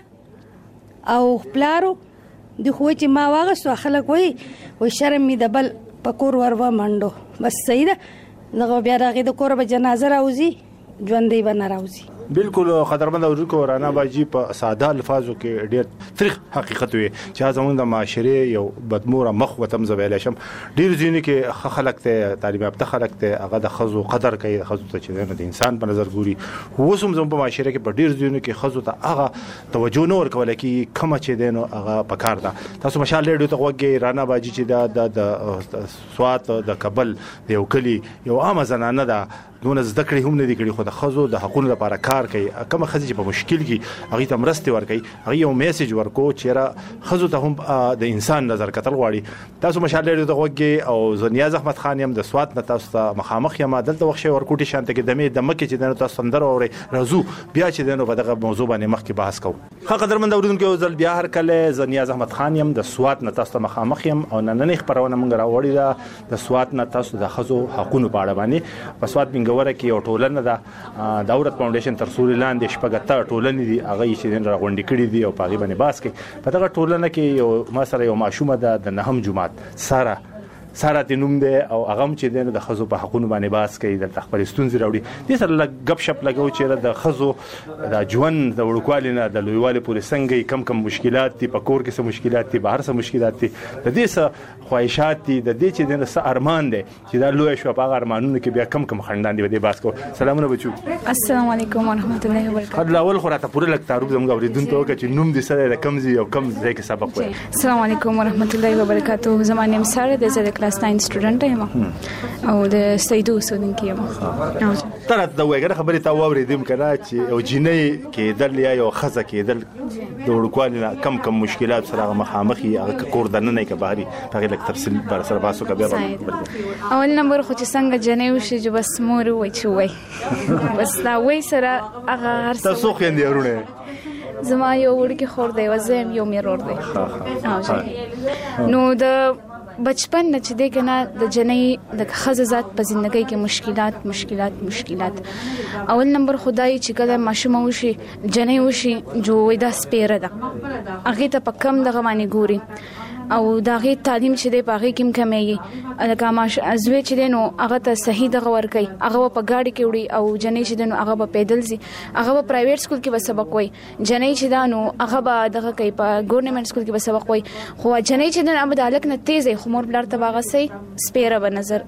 او پلارو د خو چې ما واغستو، خلک وایي شرم مې د بل په کور ور ومنډو، بس صحیح ده، دغه بیا د هغې د کوره به جنازه راوځي، ژوندی به نه راوځي. بالکل قدرمن اورونکو رانا باجی په ساده الفاظو کې ډېر تاریخ حقیقت وي چې زموږ د معاشره یو بدموره مخ وتم زویل شم ډېر ځینې کې خلک ته تعلیم یافته خلک ته هغه د خزو قدر کوي خزو ته چې د انسان په نظر ګوري وسوم زموږ په معاشره کې په ډېر ځینې کې خزو ته هغه توجه نه ورکول کی کوم چې دینو هغه پکار ده تاسو مشال ریډیو ته وګورئ رانا باجی چې د سوات د کابل د یو کلی یو عام زنانه ده نو زده کړې هم نه دي کړې خو د خزو د حقوقو لپاره کار کوي کوم خزي چې په مشکل کې هغه ته مرسته ورکوي هغه یو میسج ورکو چې را خزو ته هم د انسان نظر کتل غواړي تاسو مشال ریډیو ته وګورئ او زنیاز احمد خان هم د سوات نه تاسو ته مخامخ یم دلته وخت ورکوټي شانته کې دمه د مکه چې تاسو سندر اوري رازو بیا چې دنو په دغه موضوع باندې مخکې بحث کوو ښه قدرمن اوریدونکو ځل بیا هر کله زنیاز احمد خان یم د سوات نه تاسو ته مخامخ یم او نن خبرونه مونږ راوړی دا د سوات نه تاسو د خزو حقوقو په اړه باندې په سوات منګوره کې یو ټولنه ده دولت فاونډیشن تر سوري لاندې شپږ ټولنې دي هغه چې را غونډې کړي دي او په هغه باندې باس کوي په دغه ټولنه کې یو مسره یو ماشومه ده د نهم جماعت ساره تنوم ده او هغه چې د خزو په حقوقو باندې باس کوي د خپل ستونزې راوړي د سره غب شپ لګو چې د خزو د ژوند د وړوکوالي نه د لویوالي پورې څنګه کم مشکلات دي په کور کې څه مشکلات دي بهر څه مشکلات دي د دې څه خواهشات دي د دې چې د څه ارمان دي چې دا لوی شو په ارمانونو کې بیا کم خندان دي د باس کو سلامونه بچو السلام علیکم ورحمت الله وبرکاته قبل اول خو راته پوره لک تعارف زموږ اوریدونکو چې نوم دې سره د کمزي او کم ځای کې سبق وایي السلام علیکم ورحمت الله وبرکاته زمانه نیم سره د کلاس 9 سټوډنټ او د سیدو سودونکو یم تر دا وګړه خبرې تا واوریدم کنه چې او جنې کې دل یا یو خزه کې دل د وړوکوالي کم مشکلات سره مخامخي هغه کور دنه نه کې بهري په لک تفصیل بر سره باسو کبه اول نمبر خو چې څنګه جنې وشي چې بس مور وای چې وای بس دا وای سره هغه هر څه تاسو خو یې ورونه زما یو وړکی خور دی وزم یو میرور دی نو د بچپن نه چې دی کنه د جنې د خزه ذات په ژوندۍ کې مشکلات اول نمبر خدای چې کله ماشوم وشي جنې وشي جو ودا سپیره ده هغه ته په کم دغه باندې ګوري او داغه تعلیم چې دی په هغه کې کمیږي الکه ماش ازوي چې دی نو هغه ته صحیح دغه ور کوي هغه په گاډي کې وړي او جنې چې دی نو هغه په پیدل زی هغه په پرایویټ سکول کې سبق وای جنې چې دا نو هغه به دغه کوي په ګورنمنت سکول کې سبق وای خو جنې چې دی هغه د الک نه تیز خو مور بلار ته باغه سي سپیره به نظر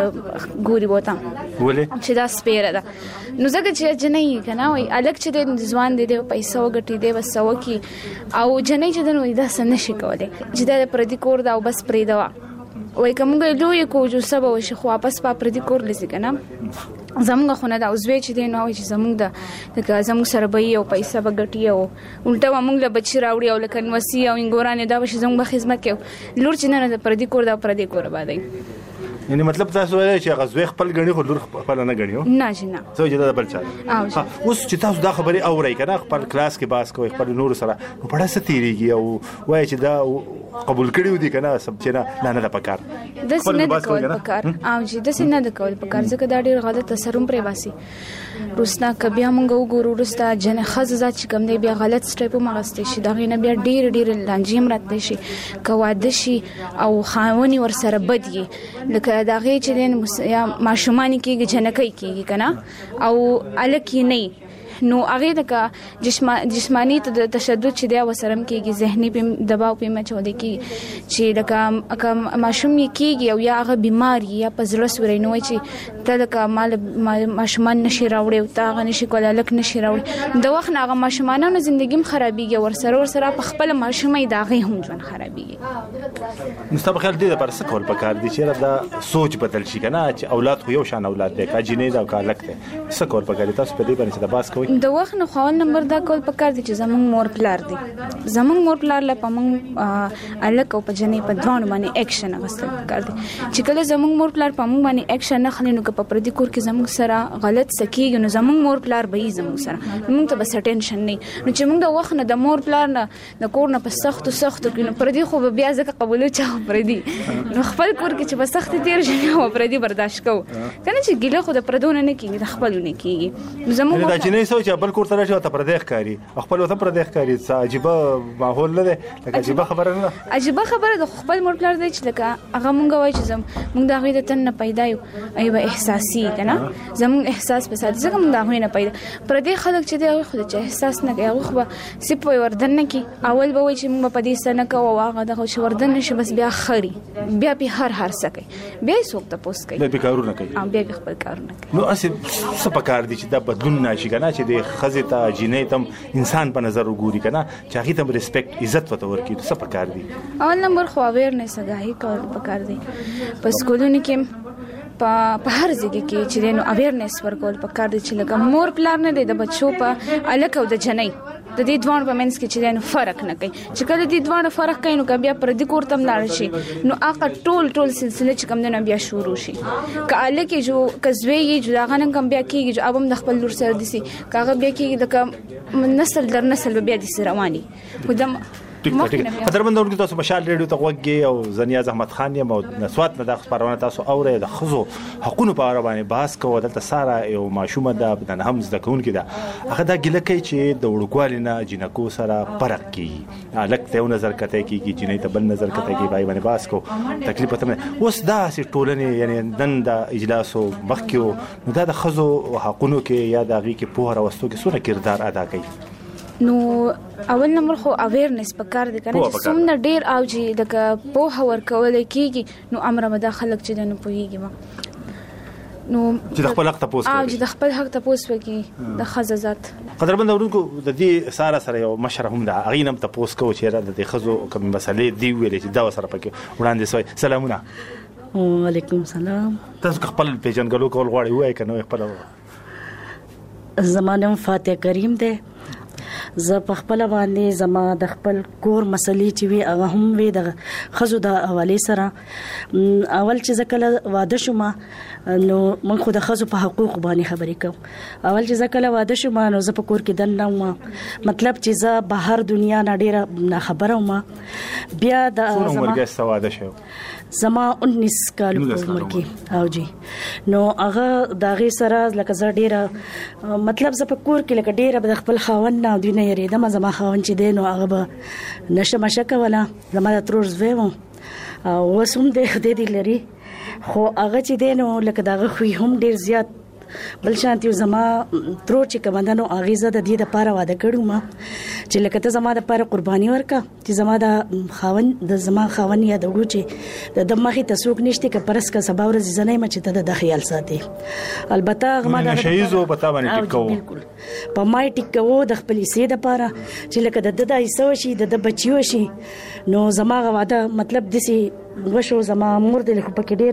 ګوري بوته ولې چې دا سپیره ده نو زګه چې جنې کنه وای الک چې دی ځوان دی پیسې وګټي دی وسو کی او جنې چې دی نو دا سن نشي کولای چې پردي کور دا بس پریدا وای کومګ لوی کو جو سبا وشي خو واپس په پردي کور لسی کنه زموږ خونه دا اوس وی چې دی نو چې زموږ د زموږ سره به یو پیسې بغټي او الټا موږ له بچی راوړي او لکه وسی او انګورانه دا وشي زموږ خدمت کوي لور چې نه پردي کور باندې یعنی مطلب تاسو وایي چې غزوې خپل غني خو لور خپل نه غنیو نه جنا څه جدا بل چا اوس چې تاسو دا خبري اورئ کنه خپل کلاس کې باس کوي خپل نور سره په پړه ستیریږي او وایي چې دا قبول کړیو دي کنه سب چې نه پکار د سینې د کول پکار او چې د سینې د کول پکار ځکه دا ډیر غلط تسرم پرې واسي روسنا کبیا مونږ وګورو رستا جن خززه چې کوم دی بیا غلط سټیپ مغستې شي دا غینه بیا ډیر لانجیم راته شي کواده شي او خاوني ور سره بدي لکه دا غي چې یا ماشومان کېږي جنکې کېږي کنه او الکی نه نو هغه د جسمانی تشدد چې دی وسرم کېږي ذهني په دباو په مچو دي کې چې لکه ماشوم کېږي او یا هغه بیماری یا پزړه سوري نو چې تلکه مال ماشومان نشي راوړي او تا نشي کولای لک نشي راوړي د وخت هغه ماشومانو ژوندۍ خرابيږي ورسره په خپل ماشومې داغه هم ژوند خرابيږي مستقبل دې پر څه کول پکار دي چې دا سوچ بدل شي کنه چې اولاد خو یو شان اولاد دي کا جنې دا کا لکته څه کول پکار دي تاسو په دې باندې باس کوئ د وخت نو خو نمبر دا کول پکار دي چې زمونږ مور پلار دي زمونږ مور پلار له پمون الک او په جنې په دوه باندې اکشن غوښتل پکار دي چې کله زمونږ مور پلار پمون باندې اکشن نه خلینو که په پردي کور کې زمونږ سره غلط سکیږي نو زمونږ مور پلار به زمونږ سره موږ ته بس ټینشن نه نو چې موږ د وخت نه د مور پلار نه د کور نه په سخت کې نو پردي خو بیا ځکه قبول چا پردي نو خپل کور کې چې په سخت تیر شي او پردي برداشت کو کنه چې ګیله خو د پردونه نه کیږي د خپل نه کیږي زمونږ دا چې نه سو وای چې بل کور سره شي ته پردیخ کاری خپل وته پردیخ کاری عجيبه ماحول نه ده لکه عجيبه خبره نه عجيبه خبره د خپل مور پلار دی چې لکه هغه مونږ وای چې مونږ د هغه د تن نه پیدا یو ایوه احساسي کنه زمون احساس په ساتي ځکه مونږ د هغه نه پیدا پر دې خلک چې دی خو د احساس نه کوي هغه سپ وردن نه کی اول به وای چې مونږ په دې سره کوو هغه د خو وردن نشي بس بیا خري بیا په هر سکه بیا څوک ته پوس کوي بیا کارونه کوي بیا خپل کارونه کوي نو اسی څه پکار دي چې دا بدلون نشي کنه چې د خزه ته جنې تم انسان په نظر وګوري کنه چې هغه ته ریسپیکټ عزت وته ورکړي څه پکار دي اول نمبر خو اویرنس غاهي کول پکار دي په سکولونو کې په هر ځای کې چې نو اویرنس ورکول پکار دي چې لکه مور پلان نه دی د بچو په الکه او د جنۍ د دې دوه په منځ کې چې نو فرق نه کوي چې کله دې دوه فرق کوي نو بیا پر دې کور تم لاړ شي نو هغه ټول سلسله چې کوم نه بیا شروع شي کاله کې جو کزوی جو هغه نن کوم بیا کېږي چې ابم د خپل لور سره دي کاغه بیا کېږي د نسل در نسل بیا دي رواني خدام قدرمن دورګي تاسو مشال ریډیو ته وګورئ او زنیاز احمد خان یم او نسوات نه د خبرونه تاسو اورئ د خزو حقوقو په اړه باندې بحث کوو دلته ساره یو ماشومه ده د هم زده کوونکې ده هغه دا ګیله کوي چې د وړوکوالي نه جنکو سره فرق کیږي الک ته نظر کته کیږي جنې ته بل نظر کته کیږي بای باندې بحث کو تکلیف ته اوس دا سي ټولنه یعنی نن د اجلاسو مخکیو نو دا د خزو حقوقو کې یا د غي کې په هر وستو کې څونه کردار ادا کوي نو اول نمبر خو اویرنس پکار دي کنه چې څومره ډیر او چې د په هور کول کیږي نو امر مداخله چې نه پويږي نو چې د خپل حق تاسو او چې د خپل حق تاسو وکي د خززات قدرمن اورونکو د دې سره یو مشره هم ده اغه نم تاسو کو چې د خزو کوم مسلې دی ویلې چې دا سره پکې وړاندې سوی سلامونه وعلیکم السلام تاسو خپل پیژنګلو کول غواړئ وای کنه خپل زمانه فاتح کریم ده زه په خپل باندې زما د خپل کور مسلې چې وی هغه هم وی د خزو د حواله سره اول چې زکه واده شوم نو من خو د خزو په حقوق باندې خبرې کوم اول چې زکه واده شوم نو زه په کور کې دنه مطلب چې زه بهر دنیا نه ډیره خبره وم بیا د زما واده شو زما 19 کال عمر کې او جی نو هغه داغه سره لکه زه ډیره مطلب زه په کور کې لکه ډیره د خپل خاوند نه دوی نه یریدم زما خاوند چې دین او هغه به نشه مشکه ولا زما د ترور زوی و او وسوم دې لري خو هغه چې دین او لکه داغه خو هم ډیر زیات بل شانتي زما ترور چې کمندانو اغیزه د دې لپاره واده کړو ما چې لکه ته زما د لپاره قرباني ورکا چې زما د زما خاوند یا د وچه د مخې تسوک نشته ک پرس کا سبا ورځ زنه مچ ته د خیال ساتي البته غما د شهيزو پتا باندې ټیکو په مای ټیکو د خپل سي د لپاره چې لکه د ایسو شي د بچیو شي نو زما واده مطلب دسي وشو زما مور د خو پکې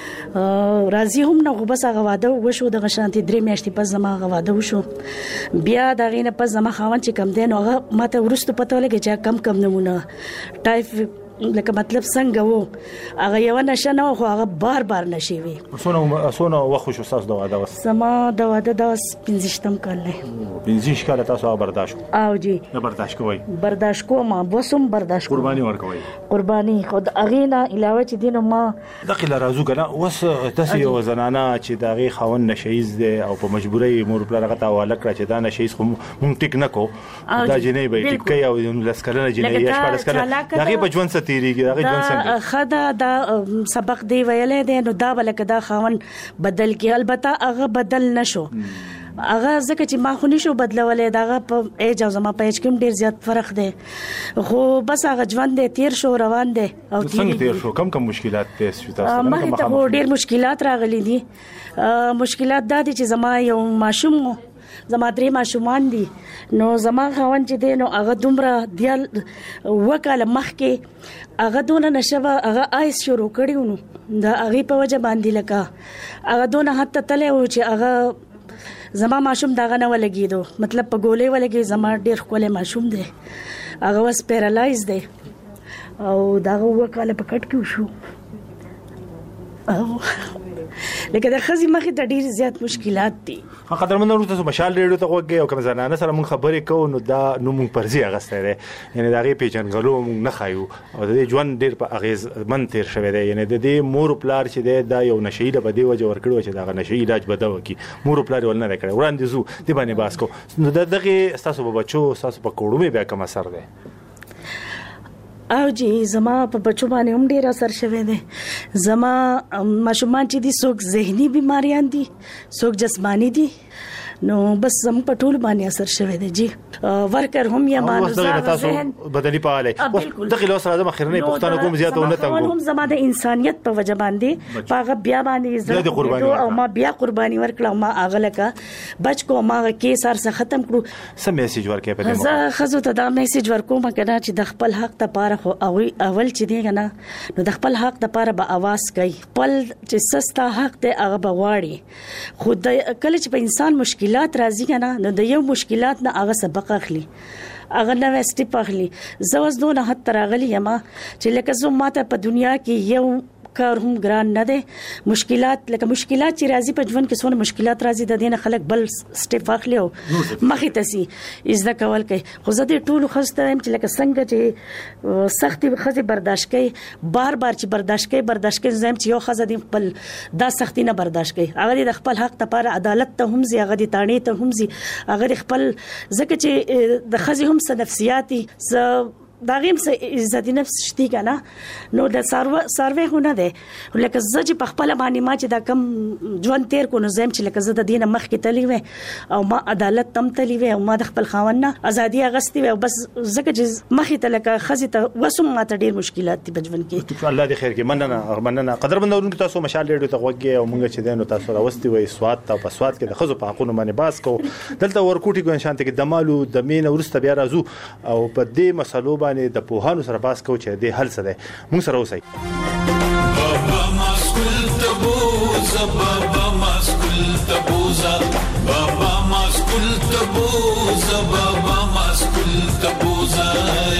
ډیر راضي هم نه غو بس هغه واده وشو د غشانتي درې میاشتې پس زما واده وشو بیا دا غینه پس زما خاوند چې کم دین هغه ماته ورستو پته لګی چې کم نمونه ټایپ لکه مطلب څنګه وو هغه یو نشه نه خو هغه بار نشي وي سونه وخت شو تاسو د واده سما د واده د 15 کال نه 15 کال تاسو برداشت او جی برداشت کوی برداشت کوم بوسم برداشت قرباني ورکوي قرباني خود اغینا علاوه چې دینه ما داخله راځو کنه وس تاسو یو زنانه چې داغي خاون نشیز دي او په مجبورۍ مور بل رغته حواله کړ چې دا نشیز خو مونږ ټیک نکو دا جنې به ټیک کوي او لسکرنه جنې یا شپه لسکرنه داغي بجون تیریږي هغه ځان څنګه خدا دا سبق دی ویلې دی نو دا بلکې دا خاون بدل کی البته هغه بدل نشو هغه ځکه چې ما خو نشو بدلولې داغه په ایج او زما په ایج کې ډیر زیات فرق دی خو بس هغه ژوند دی تیر شو روان دی او څنګه تیر شو کم مشکلات پیښ شو تاسو ما ته ډیر مشکلات راغلي دي مشکلات دا دي چې زما یو ماشوم زما درې ماشومان دي نو زما خاوند چې دی نو هغه دومره دیال وکاله مخکې هغه دونه نشوه هغه آیس شروع کړیو نو دا هغه په وجه باندې لکه هغه دونه حتی تله و چې هغه زما ماشوم داغه نه ولګیدو مطلب په ګولې ولګي زما ډیر خپل ماشوم دی هغه واس پیرالایز دی او داغه وکاله په کټ کې شو لکه د خزي مخې ته ډیر زیات مشکلات دي. قدرمن ورته مشال ریډیو ته وګورئ او کوم زنانه سره مونږ خبرې کوو نو دا نو مونږ پرځي اغسته ده یعنی دا غي پیچنګلو مونږ نه خایو او د ژوند ډیر په اغیز من تیر شوی دی یعنی د دې مور پلار چې دا یو نشي د بده وجه ورکړو چې دا نشي علاج بدو کی مور پلار ول نه کړي وړاندې زو دی باندې باسکو نو دغه تاسو په بچو تاسو په کوړو بیا کوم اثر ده؟ او جی زما په بچو باندې هم ډیر اثر شوی دی. زما ماشومان چې دي څوک ذهني بیماریان دي څوک جسمانی دي نو بس زم په ټول باندې اثر شوی دی جی. ورکر هم یا مانوزار ذهن بدلی پاله دغه له سره د مخرنه پښتنه کوم زیاته نه تنګو هم زما د انسانيت په وجه باندې پاغه بیا باندې عزت او ما بیا قرباني ورکړم ما اغلکه بچ کو ما کې سر څخه ختم کړو. سم میسج ورکې په دې زه خزو ته دا میسج ورکوم کنه چې د خپل حق ته پاره خو اول چې دی کنه نو د خپل حق ته پاره به आवाज کوي خپل چې سستا حق ته هغه بغواړي. خو کله چې په انسان مشکلات راځي کنه نو د یو مشکلات نه هغه سبق اخلي هغه نو سټیپ اخلي. زه اوس دونه حد تراغلی یم چې لکه زه ماته په دنیا کې یو کار هم ګران نه دي. مشکلات لکه مشکلات چې راځي په ژوند کې څونه مشکلات راځي د دې نه خلک بل سټیپ اخلي او مخې ته سي عزت کول کوي. خو زه دې ټول خسته يم چې لکه څنګه چې سختي خزي برداشت کوي بار چې برداشت کوي زم چې یو خزه دې خپل دا سختي نه برداشت کوي هغه د خپل حق ته لپاره عدالت ته هم زی هغه د تانې ته هم زی هغه خپل ځکه چې د خزي هم څه نفسياتي دا غیم څه عزت نفس شتي کنه نو د سروې هونه ده لکه زه چې په خپل باندې ما چې دا کم ژوند تیر کو نو زم چې لکه زه د دینه مخ کې تلی و او ما عدالت تم تلی و او ما د خپل خاوند ازادي اغستی و بس زکه چې مخ ته لکه خزي ته وسم ما ته ډیر مشکلات دي په ژوند کې. الله دې خیر کې مننه قدرمن ورونکو تاسو مشال ریډیو ته وګورئ او مونږ چې دینو تاسو راوستي وي سواد ته په سواد کې د خزو په حقونو باندې باس کو دلته ورکوټي کو انشانته کې دمالو د مين ورسته بیا راځو او په دې مسلو د پوهانو سره باس کو چې د حل سره موږ سره اوسئ. بابا مسکول تبوزا بابا مسکول تبوزا بابا مسکول تبوزا بابا مسکول تبوزا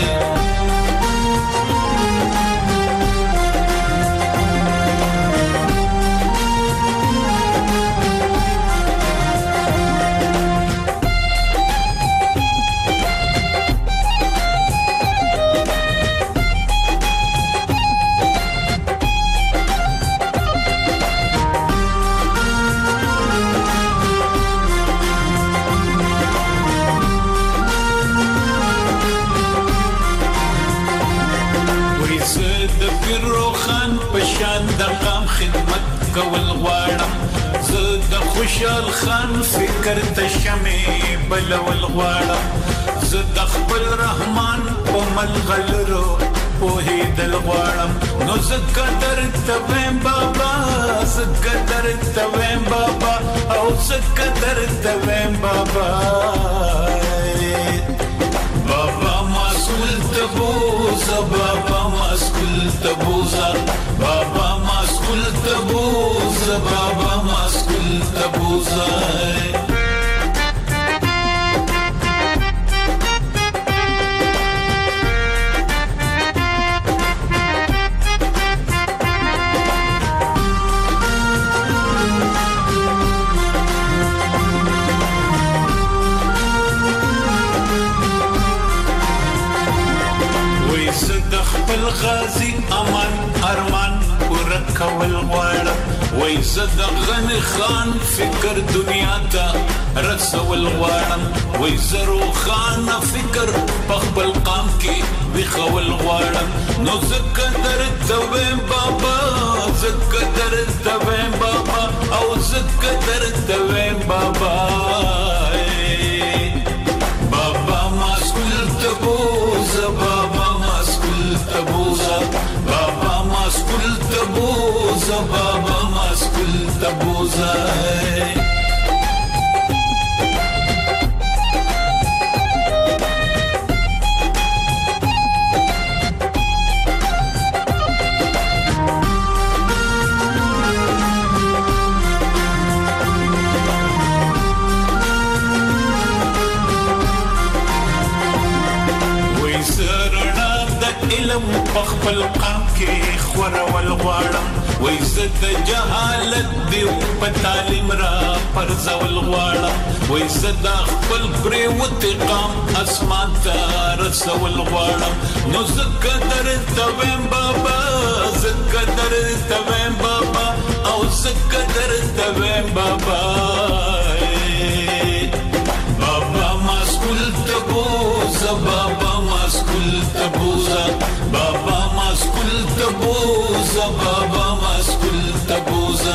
کول غواړم زه د خوشحال خان فکر ته شمې بلول غواړم زه د خپل رحمان په ملغلرو پوهېدل غواړم نو زه قدر ته ویم بابا زه قدر ته ویم بابا او زه قدر ته ویم بابا بابا مسئول تبوزا بابا مسئول تبوزا بابا مسئول تبوزا بابا مسئول تبوزا غازی امان ارمان ورکول غواړم وای زه د غنی خان فکر دنیا ته رسول غواړم وای زه روخانه فکر په خپل قام کې وخول غواړم نو زه قدر ته ویم بابا زه قدر ته ویم بابا او زه قدر ته ویم بابا بابا مسئول تبوزا بابا تبوزا بابا مسئول تبوزا بابا مسئول تبوزا علم په خپل قام کې خورول غواړم وای زد جهالت دی په تعلیم را پرځول غواړم وای زد خپل پریوت قام اسمان ته رسول غواړم نو زکه درته ویم بابا زکه درته ویم بابا او زکه درته ویم بابا بابا مسکول تبوزا بابا مسکول تبوزا بابا مسکول تبوزا بابا مسکول تبوزا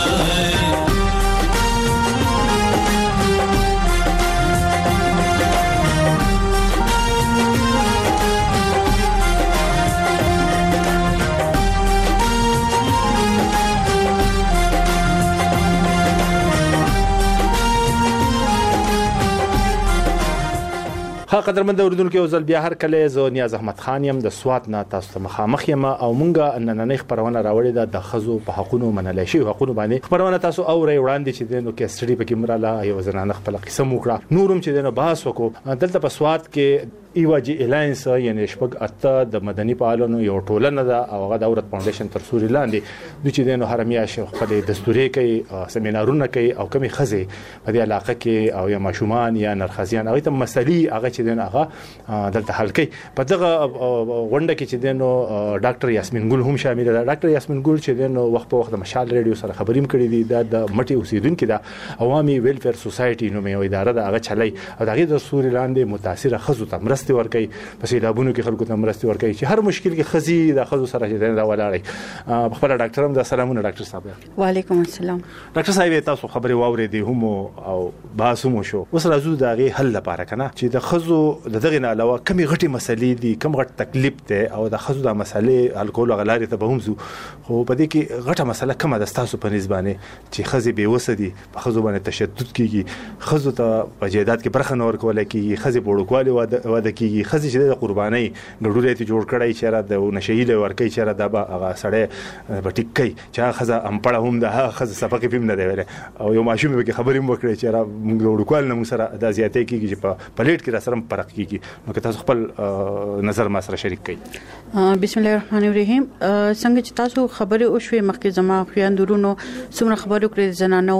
ها قدرمند اوریدونکو یو ځل بیا هر کله زه نیاز احمد خان یم د سوات نه تاسو ته مخامخ یم او مونږه نننۍ خبرونه راوړې ده د خزو په حقونو منل شي حقونو باندې خبرونه تاسو اوري وړاندې چې دنو کې سټډي پکې مراله یو زنانه خپل قصه وکړه نورم چې دنو بحث وکړو دلته په سوات کې ایواجی الاینس یعنی شپږ اته د مدني فعالانو یو ټولنه ده او هغه د اورت فاونډیشن تر سوري لاندې د چې دنو هرمیا شیخ خپل دستوري کوي سیمینارونه کوي او کمی خزي په دې علاقه کې او یا ماشومان یا نرخزیان او ته مسلې هغه چې دنو هغه دلته حل کوي په دغه غونډه کې چې دنو ډاکټر یاسمین ګل هم شامل ده ډاکټر یاسمین ګل چې دنو وخت په وخت د مشال ریډیو سره خبرې کړې دي د مټي اوسیدونکو د عوامي ویلفیر سوسایټي نومي اداره ده هغه چلای او دغه د سوري لاندې متاثره خزو ته مرستې ورکوي په سیلابونو کې خلکو ته مرستې ورکوي چې هر مشکل کې خزي د خزو سره چې دا ولاړی په خپل ډاکټر هم د سلامونه ډاکټر صاحب وعلیکم السلام ډاکټر صاحب تاسو خبرې واورېدې هم او باسمو شو اوس راځو د هغه حل لپاره کنه چې د خزو دغه نه علاوه کمی غټي مسلې دي کم غټ تکلیف ته او د خزو د مسلې الکول غلاري ته به هم زو خو په دې کې غټه مسله کومه د تاسو په نسبانه چې خزي به وسدي په خزو باندې تشدد کیږي خزو ته په جیدات کې برخه نور کول کیږي خزي بوړکوالي واده کیږي خزي چې د قرباني ګډورې ته جوړ کړای چې را د نشهیله ورکې چې را د هغه سړی بټیکي چې خزه امپړه هم د خزه سبق پیم نه دی ویل او یو ماشوم به خبرې مو کړې چې را موږ وړکوال نه سره د زیاتې کیږي چې په پلیټ کې را سره فرق کیږي نو که تاسو خپل نظر ما سره شریک کړئ بسم الله الرحمن الرحیم څنګه چې تاسو خبرې او شوي مخکې زما خیاندورونو څومره خبرو کړې زنانو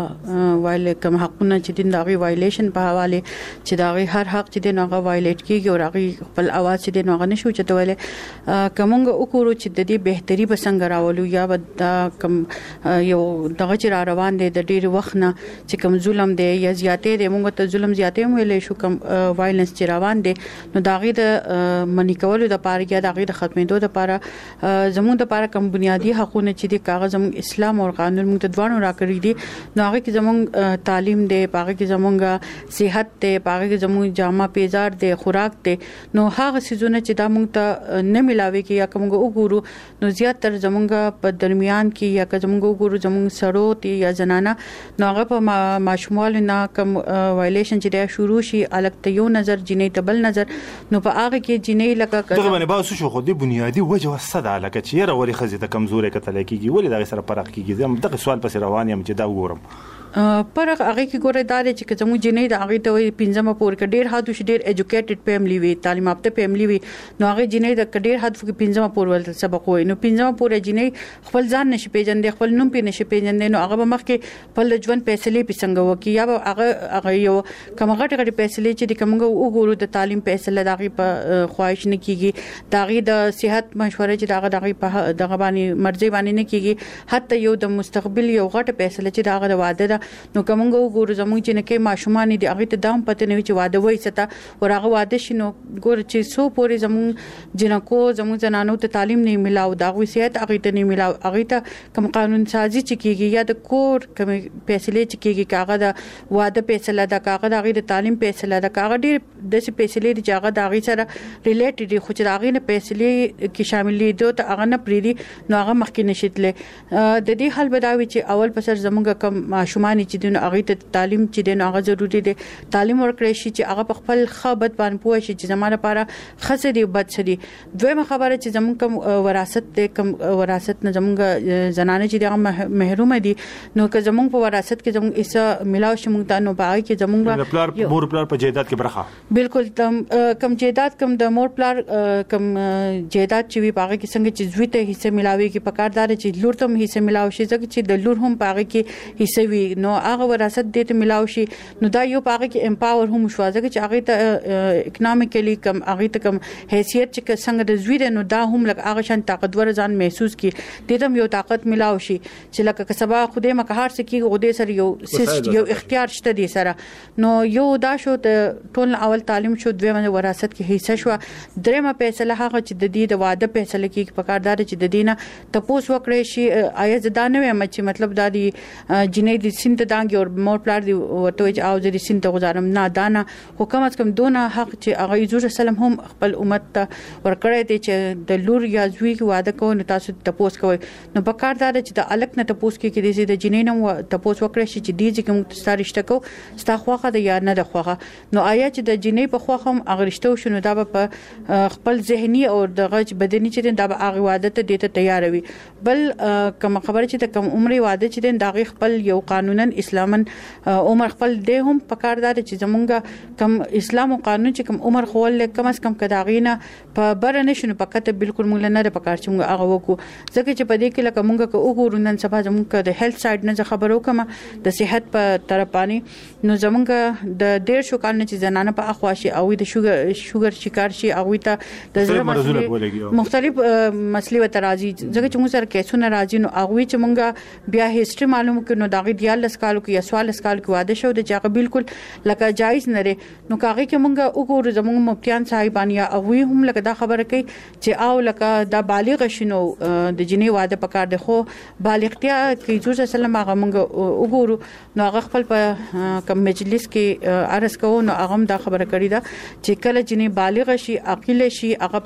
د وایل کوم حقونه چې دین دغه وایلیشن په حواله چې دغه هر حق چې دین هغه وایلیټ کیږي او هغه خپل اواز چې دین هغه نشو چتولې کومه وکړو چې د دې بهتري بسنګ راولو یا د کوم یو دغه چې روان دي د ډیر وخت نه چې کوم ظلم دی یا زیاتې دی موږ ته ظلم زیاتې ویلې شو کوم وایلنس چې روان دي نو دغه د منی کولو د پاره یا دغه د ختمېدو د پاره زموږ د پاره کوم بنیادی حقونه چې د کاغذ زموږ اسلام او قانون موږ ته دوانو راکړي دي نو هغه کې زموږ تعلیم دی پاره کې زموږ صحت دی پاره کې زموږ جامه پیزار دی خوراک دی نو هغه سيزونه چې دا موږ ته نه ملاوي کې یا کوم وګورو نو زیاتره زموږ په درمیان کې یا کوم وګورو زموږ سړو تی یا زنانه نو هغه په ماشومال نه کوم وایلیشن چې دا شروع شي الګ یو نظر جنې تبل نظر نو په هغه کې جنې لکه دغه باندې باسو شو خو دې بنیادی وجه وسده لکه چې یره ولې خزه ته کمزورې کتل کېږي ولې دا سره فرق کېږي زم دغه سوال پس روان یم چې دا وګورم پر هغه کې ګوره دا چې کوم جنې د هغه ته پنځمه پور کې ډېر حد وش ډېر ایجوکیټډ فیملی وي تعلیم یافته فیملی وي نو هغه جنې د ډېر حد کې پنځمه پور ول سبق وي نو پنځمه پور جنې خپل ځان نشي پیژندې خپل نوم په نشي پیژندې نو هغه مخ کې خپل ژوند فیصله پسنګ وکي یا هغه یو کوم غټ فیصله چې د کومه وګورو د تعلیم فیصله دغه په خواهش نه کیږي دغه د صحت مشوره چې دغه په دغه باندې مرزي باندې نه کیږي حتی یو د مستقبل یو غټ فیصله چې دغه د واده ده نو کومه ګورو زموږ چې نه کې ماشومان دي هغه ته دام پته نه چې واده وای ستا ورغه واده شنو ګور چې سو پورې زموږ جنکو زموږ زنانو ته تعلیم نه ملاو دا وصیت هغه ته نه ملاو هغه ته کوم قانون سازي چې کیږي یا د کور کوم فیصله چې کیږي کاغه د واده فیصله د کاغه د غیر تعلیم فیصله د کاغه ډیر د فیصله د جګه د غیر سره ریلیټډ خو چې هغه نه فیصله کې شامل دي ته هغه نه پریدي نو هغه مخکې نشیتله د دې حل بداوي چې اول پسر زموږ کوم ماشومان ماشومان چې دین هغه ته تعلیم چې دین هغه ضروری دی تعلیم ورکړي شي چې هغه خپل خبرت باندې پوه شي چې زموږ لپاره خسه دی بد شدي دویمه خبره چې زموږ کوم وراثت دی کوم وراثت نه زموږ زنانه چې دغه محروم دي نو که زموږ په وراثت کې زموږ ایسه ملاو شي موږ ته نو باغی کې زموږ پلار مور پلار په جیدات کې برخه بالکل کم جیدات کم د مور پلار کم جیدات چې وی باغی کې څنګه چې زوی ته حصہ ملاوي کې پکاردار چې لور ته حصہ ملاوي شي ځکه چې د لور هم باغی کې حصہ وی نو هغه وراثت دې ته ملاوي شي نو دا یو باغی کې امپاور هم شو ځکه چې هغه ته اکونومیکلی کم هغه ته کم حیثیت چې څنګه د زوی نو دا هم لکه هغه شان طاقتور ځان محسوس کی د دې یو طاقت ملاوي شي چې لکه کسبه خوده مکهار سکی غوډه سره یو اختیار شته دي سره نو یو دا شو ته ټول اول تعلیم شو دویمه وراثت کې حصہ شو درېمه فیصله هغه چې د دې د واده فیصله کې پکاردار چې د دینه تپوس وکړي شي آیا زدانه وي چې مطلب دا دي جنې د سینت دانګي او مور پلار دی ورته او د سینت غزارم نه دانا حکم از کم دونه حق چې هغه حضور سلام هم خپل امت ته ورکړی دی چې د لور یا زوی واده کوي نو تاسو تپوس کوئ نو پکاردار چې د الک نه تپوس کې د جنې نه تپوس وکړي شي چې دې چې کوم ستارشته کو ستا خوخه د یا نه د خوخه نو آیا چې د جنې په خوخه هم اغرشته شنو دا په خپل ذهني او د غج بدني چې دا به هغه واده ته دته تیار وي بل کوم خبره چې د کوم عمر واده چې دا خپل یو قانونا اسلامن عمر خپل د هم پکاردار چې زمونږ کوم اسلام او قانون چې کوم عمر خول کم از کم کداغینه په برنه شنو پکته بالکل مونږ نه پکار چې مونږ هغه وکړو ځکه چې په دې کې لکه مونږ کو وګورو نن سبا زمونږ د هیلث سایډ نه خبرو کوم د صحت په طرف باندې نو زمونږ د ډیر شو کال نه چې زنانه په اخواشي او د شوګر شکار شي او ته د زړه مسلې مختلف مسلې و ترازی ځکه چې موږ سره کیسونه راځي نو هغه چې مونږ بیا هیستوري معلوم کړو دا غي دیال سکالو کې یا سوال سکالو کې واده شو د چاغه بالکل لکه جایز نه لري نو کاغه کې مونږ وګورو زمونږ مفتیان صاحبان یا هغه هم لکه دا خبره کوي چې او لکه دا بالغ شنو د جنې واده پکار دی خو بالغتیا کې جوړ سلام هغه مونږ وګورو نو هغه خپل په کم مجلس کې عرض کوو نو هغه دا خبره کړی دا چې کله جنې بالغ شي عاقل شي هغه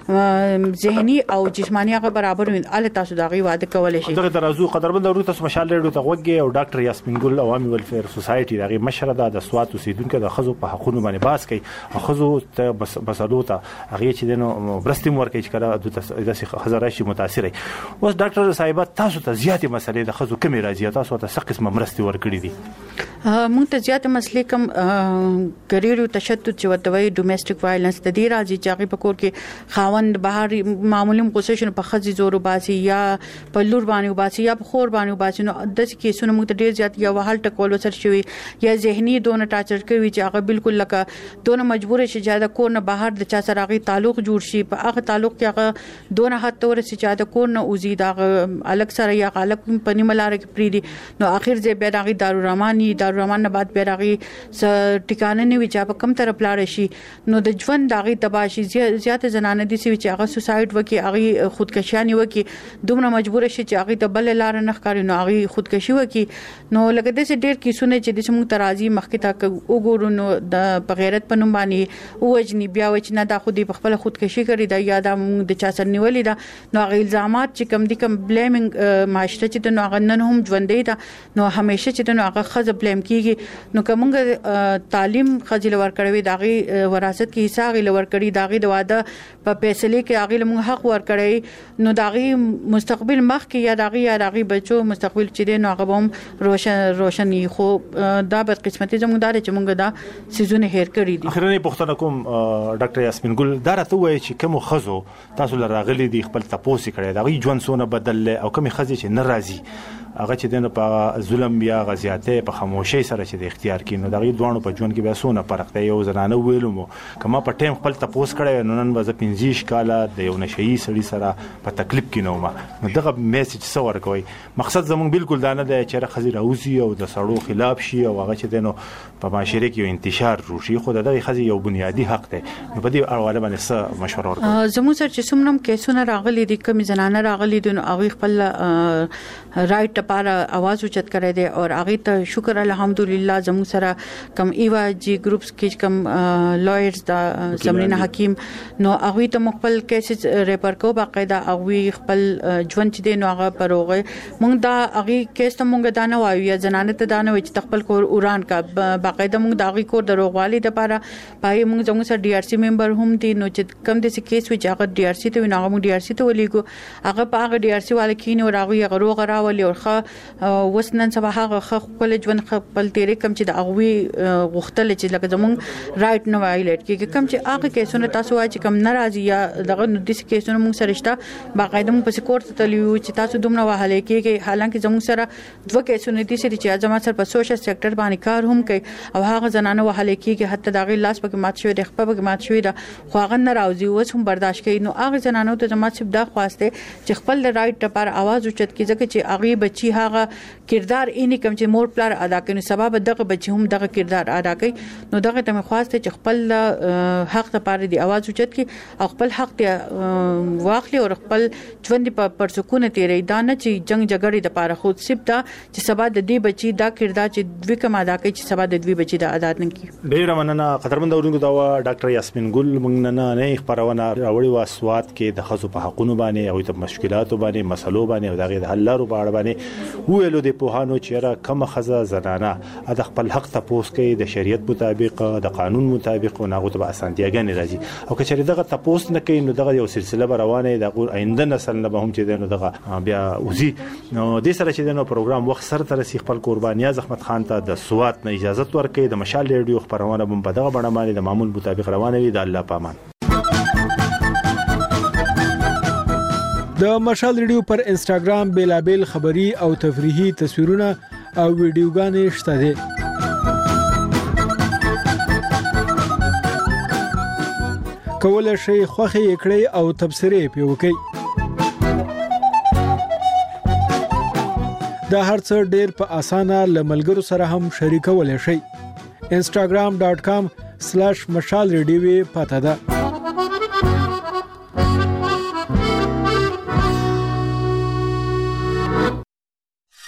په ذهني او جسماني هغه برابر وي ال تاسو دا غي واده کولای شي دغه ترازو قدرمن ورو تاسو مشال ریډیو ته وګورئ او ډاکټر یاسمین ګل عوامي ویلفیر سوسایټي دغه مشره د سوات اوسیدونکو د خزو په حقوقو باندې باس کوي او خزو ته بسالو ته هغه چې دنو برستیم ورکه چې کړه د خزر شي متاثر اوس ډاکټر صاحب تاسو ته زیاتې مسلې د خزو کمی راځي تاسو ته څه قسمه مرستي ورکړي دي مونږ ته زیاتې مسلې کوم ګریرو تشدد چې وتوي ډومېسټک وایلنس د دې راځي چې هغه په کور کې خاوند بهر معمولی غوسه په خزي زور وباسي یا په لور باندې وباسي یا په خور باندې وباسي نو د کیسونو موږ ته ډیر زیات یا وحال ټکول وسر شوی یا ذهني دونه ټاچر کوي چې هغه بالکل لکه دونه مجبور شي چې دا کور نه بهر د چا سره غي تعلق جوړ شي په هغه تعلق کې هغه دونه حد تور شي چې دا کور نه اوزي دا الګ سره یا غالب په نیمه لار کې پریدي نو اخر ځای بیا دغه دارالرحمان نه بعد بیا دغه ټیکانه نه وي چې په کم طرف لاړ شي نو د ژوند دغه تباشي زیات زنانه دي چې هغه سوسایډ وکي هغه خودکشي وکي دومره مجبور شي چې هغه د بل لار نه ښکاري نو هغه خودکشي وکي نو لکه د ډېر کیسونه چې د موږ ترازی مخکې تا وګورو نو د بغیرت پنوم باندې اوجنی بیا و چې نه دا خودي په خپل خودکشي کړی دا یا د موږ د چا سره نیولې دا نو هغه الزامات چې کم دي کم بلیمینګ معاشره چې د نو هغه نن هم ژوندې دا نو همیشه چې د نو هغه خزه بلیم کیږي نو کومه تعلیم خځل ور کړی داغي وراثت کې حصہ غل ور کړی داغي د واده په فیصله کې هغه موږ حق ور کړی نو داغي مستقبل مخ کې یا داغي بچو مستقبل چې نو هغه هم روشنی خو دا بد قسمتي زموږ دار چې موږ دا سيزونه هیر کړی دي اخرنی پښتنه کوم ډاکټر یاسمین ګل دا راته وایي چې کوم خزو تاسو لراغلي دي خپل تپوسی کړی دا غي ژوند سونه بدل او کوم خزي چې ناراضي هغه چې دنه په ظلم یا غزياته په خاموشي سره چې د اختیار کینو دغه دوانو په ژوند کې به سونه فرق دی یو زنانه ویلو مو کما په ټیم خپل تپوس کړی نو نن وځ 15 کاله د یو نشئی سړی سره په تکلیف کې نو ما دغه میسج څور کوي مقصد زمون بالکل دا نه دی چې خزي راوځي او د سړو خلاف شي او هغه چې دنه په معاشره کې انتشار روشي خو دغه خزي یو بنیادی حق دی په دې اړه باندې څه مشوره ورکړئ زموږ سره چې څومره کیسونه راغلي دي کوم زنانه راغلي دي نو هغه خپل رائټ ټپاره आवाज اوچت کړی دی او هغه ته شکر الحمدلله زموږ سره کم ایوا جی گروپس کې کم لایرز دا سمرینا حکیم نو هغه ته خپل کیسز ریپر کو باقاعده هغه خپل ژوند چې دی نو هغه پروغه مونږ دا هغه کیس ته مونږ دانه وایو یا زنانه ته دانه وي چې خپل کور اوران کا باقاعده مونږ دا هغه کور دروغوالي د لپاره پای مونږ زموږ سره ډي ار سی ممبر هم دي نو چې کم د کیس وی چې هغه ډي ار سی ته نو هغه ډي ار سی ته ولېګو هغه په هغه ډي ار سی والے کینو راغوي غروغ راولي او خه وسنن سبا هغه خپل ژوند خپل تیرې کم چې د هغه غختل چې لکه زموږ رائټ نو وایلیټ کې کم چې هغه کیسونه تاسو وایي چې کم ناراضي یا دغه نو د کیسونه مونږ سره شته باقاعده مونږ په کورت ته لیو چې تاسو دومره وهاله کېږي حالانکه زموږ سره دوه کیسونه دي چې ځما سره په سوشل سېکټر باندې کار هم کوي او هغه زنانه وهاله کېږي حتی دغه لاس پکې مات شوی د خپل پکې مات شوی دا خو هغه ناراضي اوس هم برداشت کوي نو هغه زنانو ته زما صرف دا خواسته چې خپل رائټ لپاره आवाज اوچت کړي ځکه چې هغه بچي هغه کردار اینی کوم چې مور پلار ادا کوي سبب دغه بچي هم دغه کردار ادا کوي نو دغه ته خواسته چې خپل حق لپاره دی आवाज اوچت کړي او خپل حق ته واخلي او خپل ژوند په پرسکونه تیری دا نه چې جنگ جګړې لپاره خود سپ دا چې سبا د دې بچي دا کردار چې دوی کوم ادا کوي چې سبا د دوی بچي دا ادا نه کوي ډیر مننه قدرمن اورونکو دا ډاکټر یاسمین ګل موږ نه خبرونه راوړي واسوات کې د خصو په حقونو باندې او د مشکلاتو باندې مسلو باندې او دغه حل لارو باندې ویلو د پوهانو چې را کوم خزه زنانه د خپل حق ته پوس کوي د شریعت مطابق د قانون مطابق او هغه ته اسانتیاګانې راځي او کچې دغه تاسو نه کوي نو دغه یو سلسله روانه د آینده نسل نه به هم چې نو دغه بیا وزي نو د سره چې نو پروګرام وخت سره تر سي خپل قربانیا احمد خان ته د سوات نه اجازه ورکړي د مشال ریډیو خبرونه هم په دغه بڼه باندې د معمول مطابق روانه وي د الله پامان د مشال ریډیو پر انستګرام بیلابل خبری او تفریحي تصویرونه او ویډیوګانې شته دي کولای شئ خوښي کړئ او تبصرې پې وکړئ دا هرڅه ډېر په اسانه لملګرو سره هم شریکولای شئ instagram.com/mashalradio پته ده